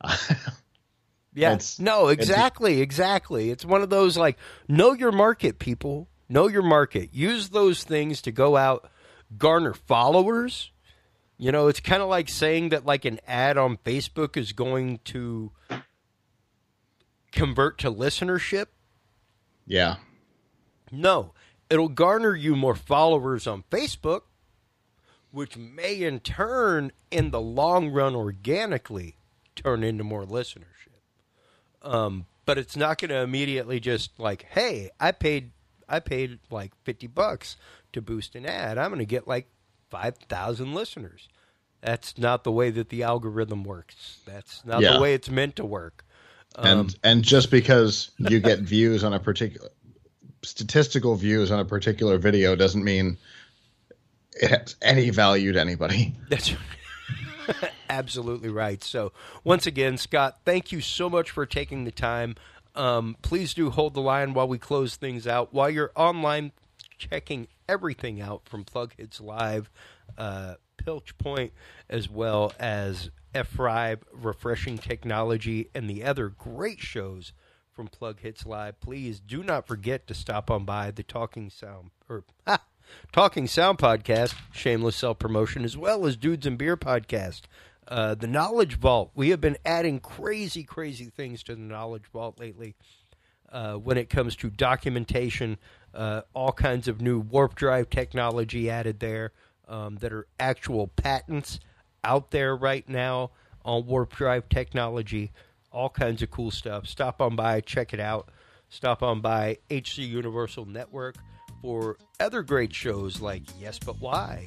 Exactly. It's one of those, know your market, people. Know your market. Use those things to go out, garner followers. It's kind of like saying that an ad on Facebook is going to convert to listenership. Yeah. No, it'll garner you more followers on Facebook, which may in turn, in the long run, organically turn into more listenership. But it's not going to immediately just hey, I paid $50 to boost an ad. I'm going to get 5,000 listeners. That's not the way that the algorithm works. That's not the way it's meant to work. And just because you get views on a particular statistical views on a particular video doesn't mean it has any value to anybody. That's absolutely right. So once again, Scott, thank you so much for taking the time. Please do hold the line while we close things out. While you're online checking everything out from Plug Hits Live, Pilch Point, as well as F5 Refreshing Technology, and the other great shows from Plug Hits Live, please do not forget to stop on by the Talking Sound podcast, shameless self-promotion, as well as Dudes and Beer podcast. The Knowledge Vault. We have been adding crazy things to the Knowledge Vault lately when it comes to documentation, all kinds of new warp drive technology added there that are actual patents out there right now on warp drive technology, all kinds of cool stuff. Stop on by, check it out. Stop on by HC Universal Network for other great shows like Yes But Why,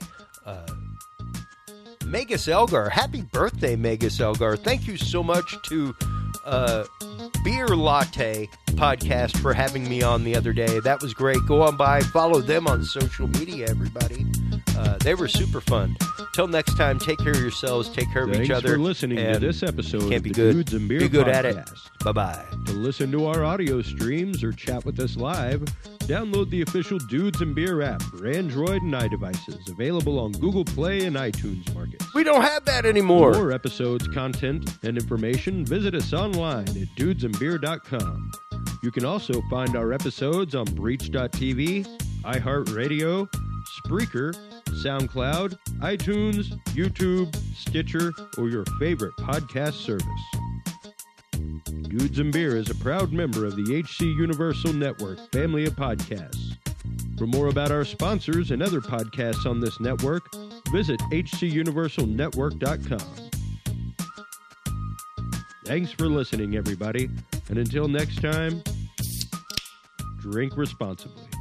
Megas Elgar. Happy birthday, Megas Elgar. Thank you so much to Beer Latte podcast for having me on the other day. That was great. Go on by, follow them on social media, everybody. They were super fun. Till next time, take care of yourselves, take care of each other. Thanks for listening to this episode of the good. Dudes and Beer Be good podcast. at it. Bye-bye. To listen to our audio streams or chat with us live, download the official Dudes and Beer app for Android and iDevices, available on Google Play and iTunes markets. We don't have that anymore. For more episodes, content, and information, visit us online at dudesandbeer.com. You can also find our episodes on Breach.tv, iHeartRadio, Spreaker, SoundCloud, iTunes, YouTube, Stitcher, or your favorite podcast service. Dudes and Beer is a proud member of the HC Universal Network family of podcasts. For more about our sponsors and other podcasts on this network, visit hcuniversalnetwork.com. Thanks for listening, everybody, and until next time, drink responsibly.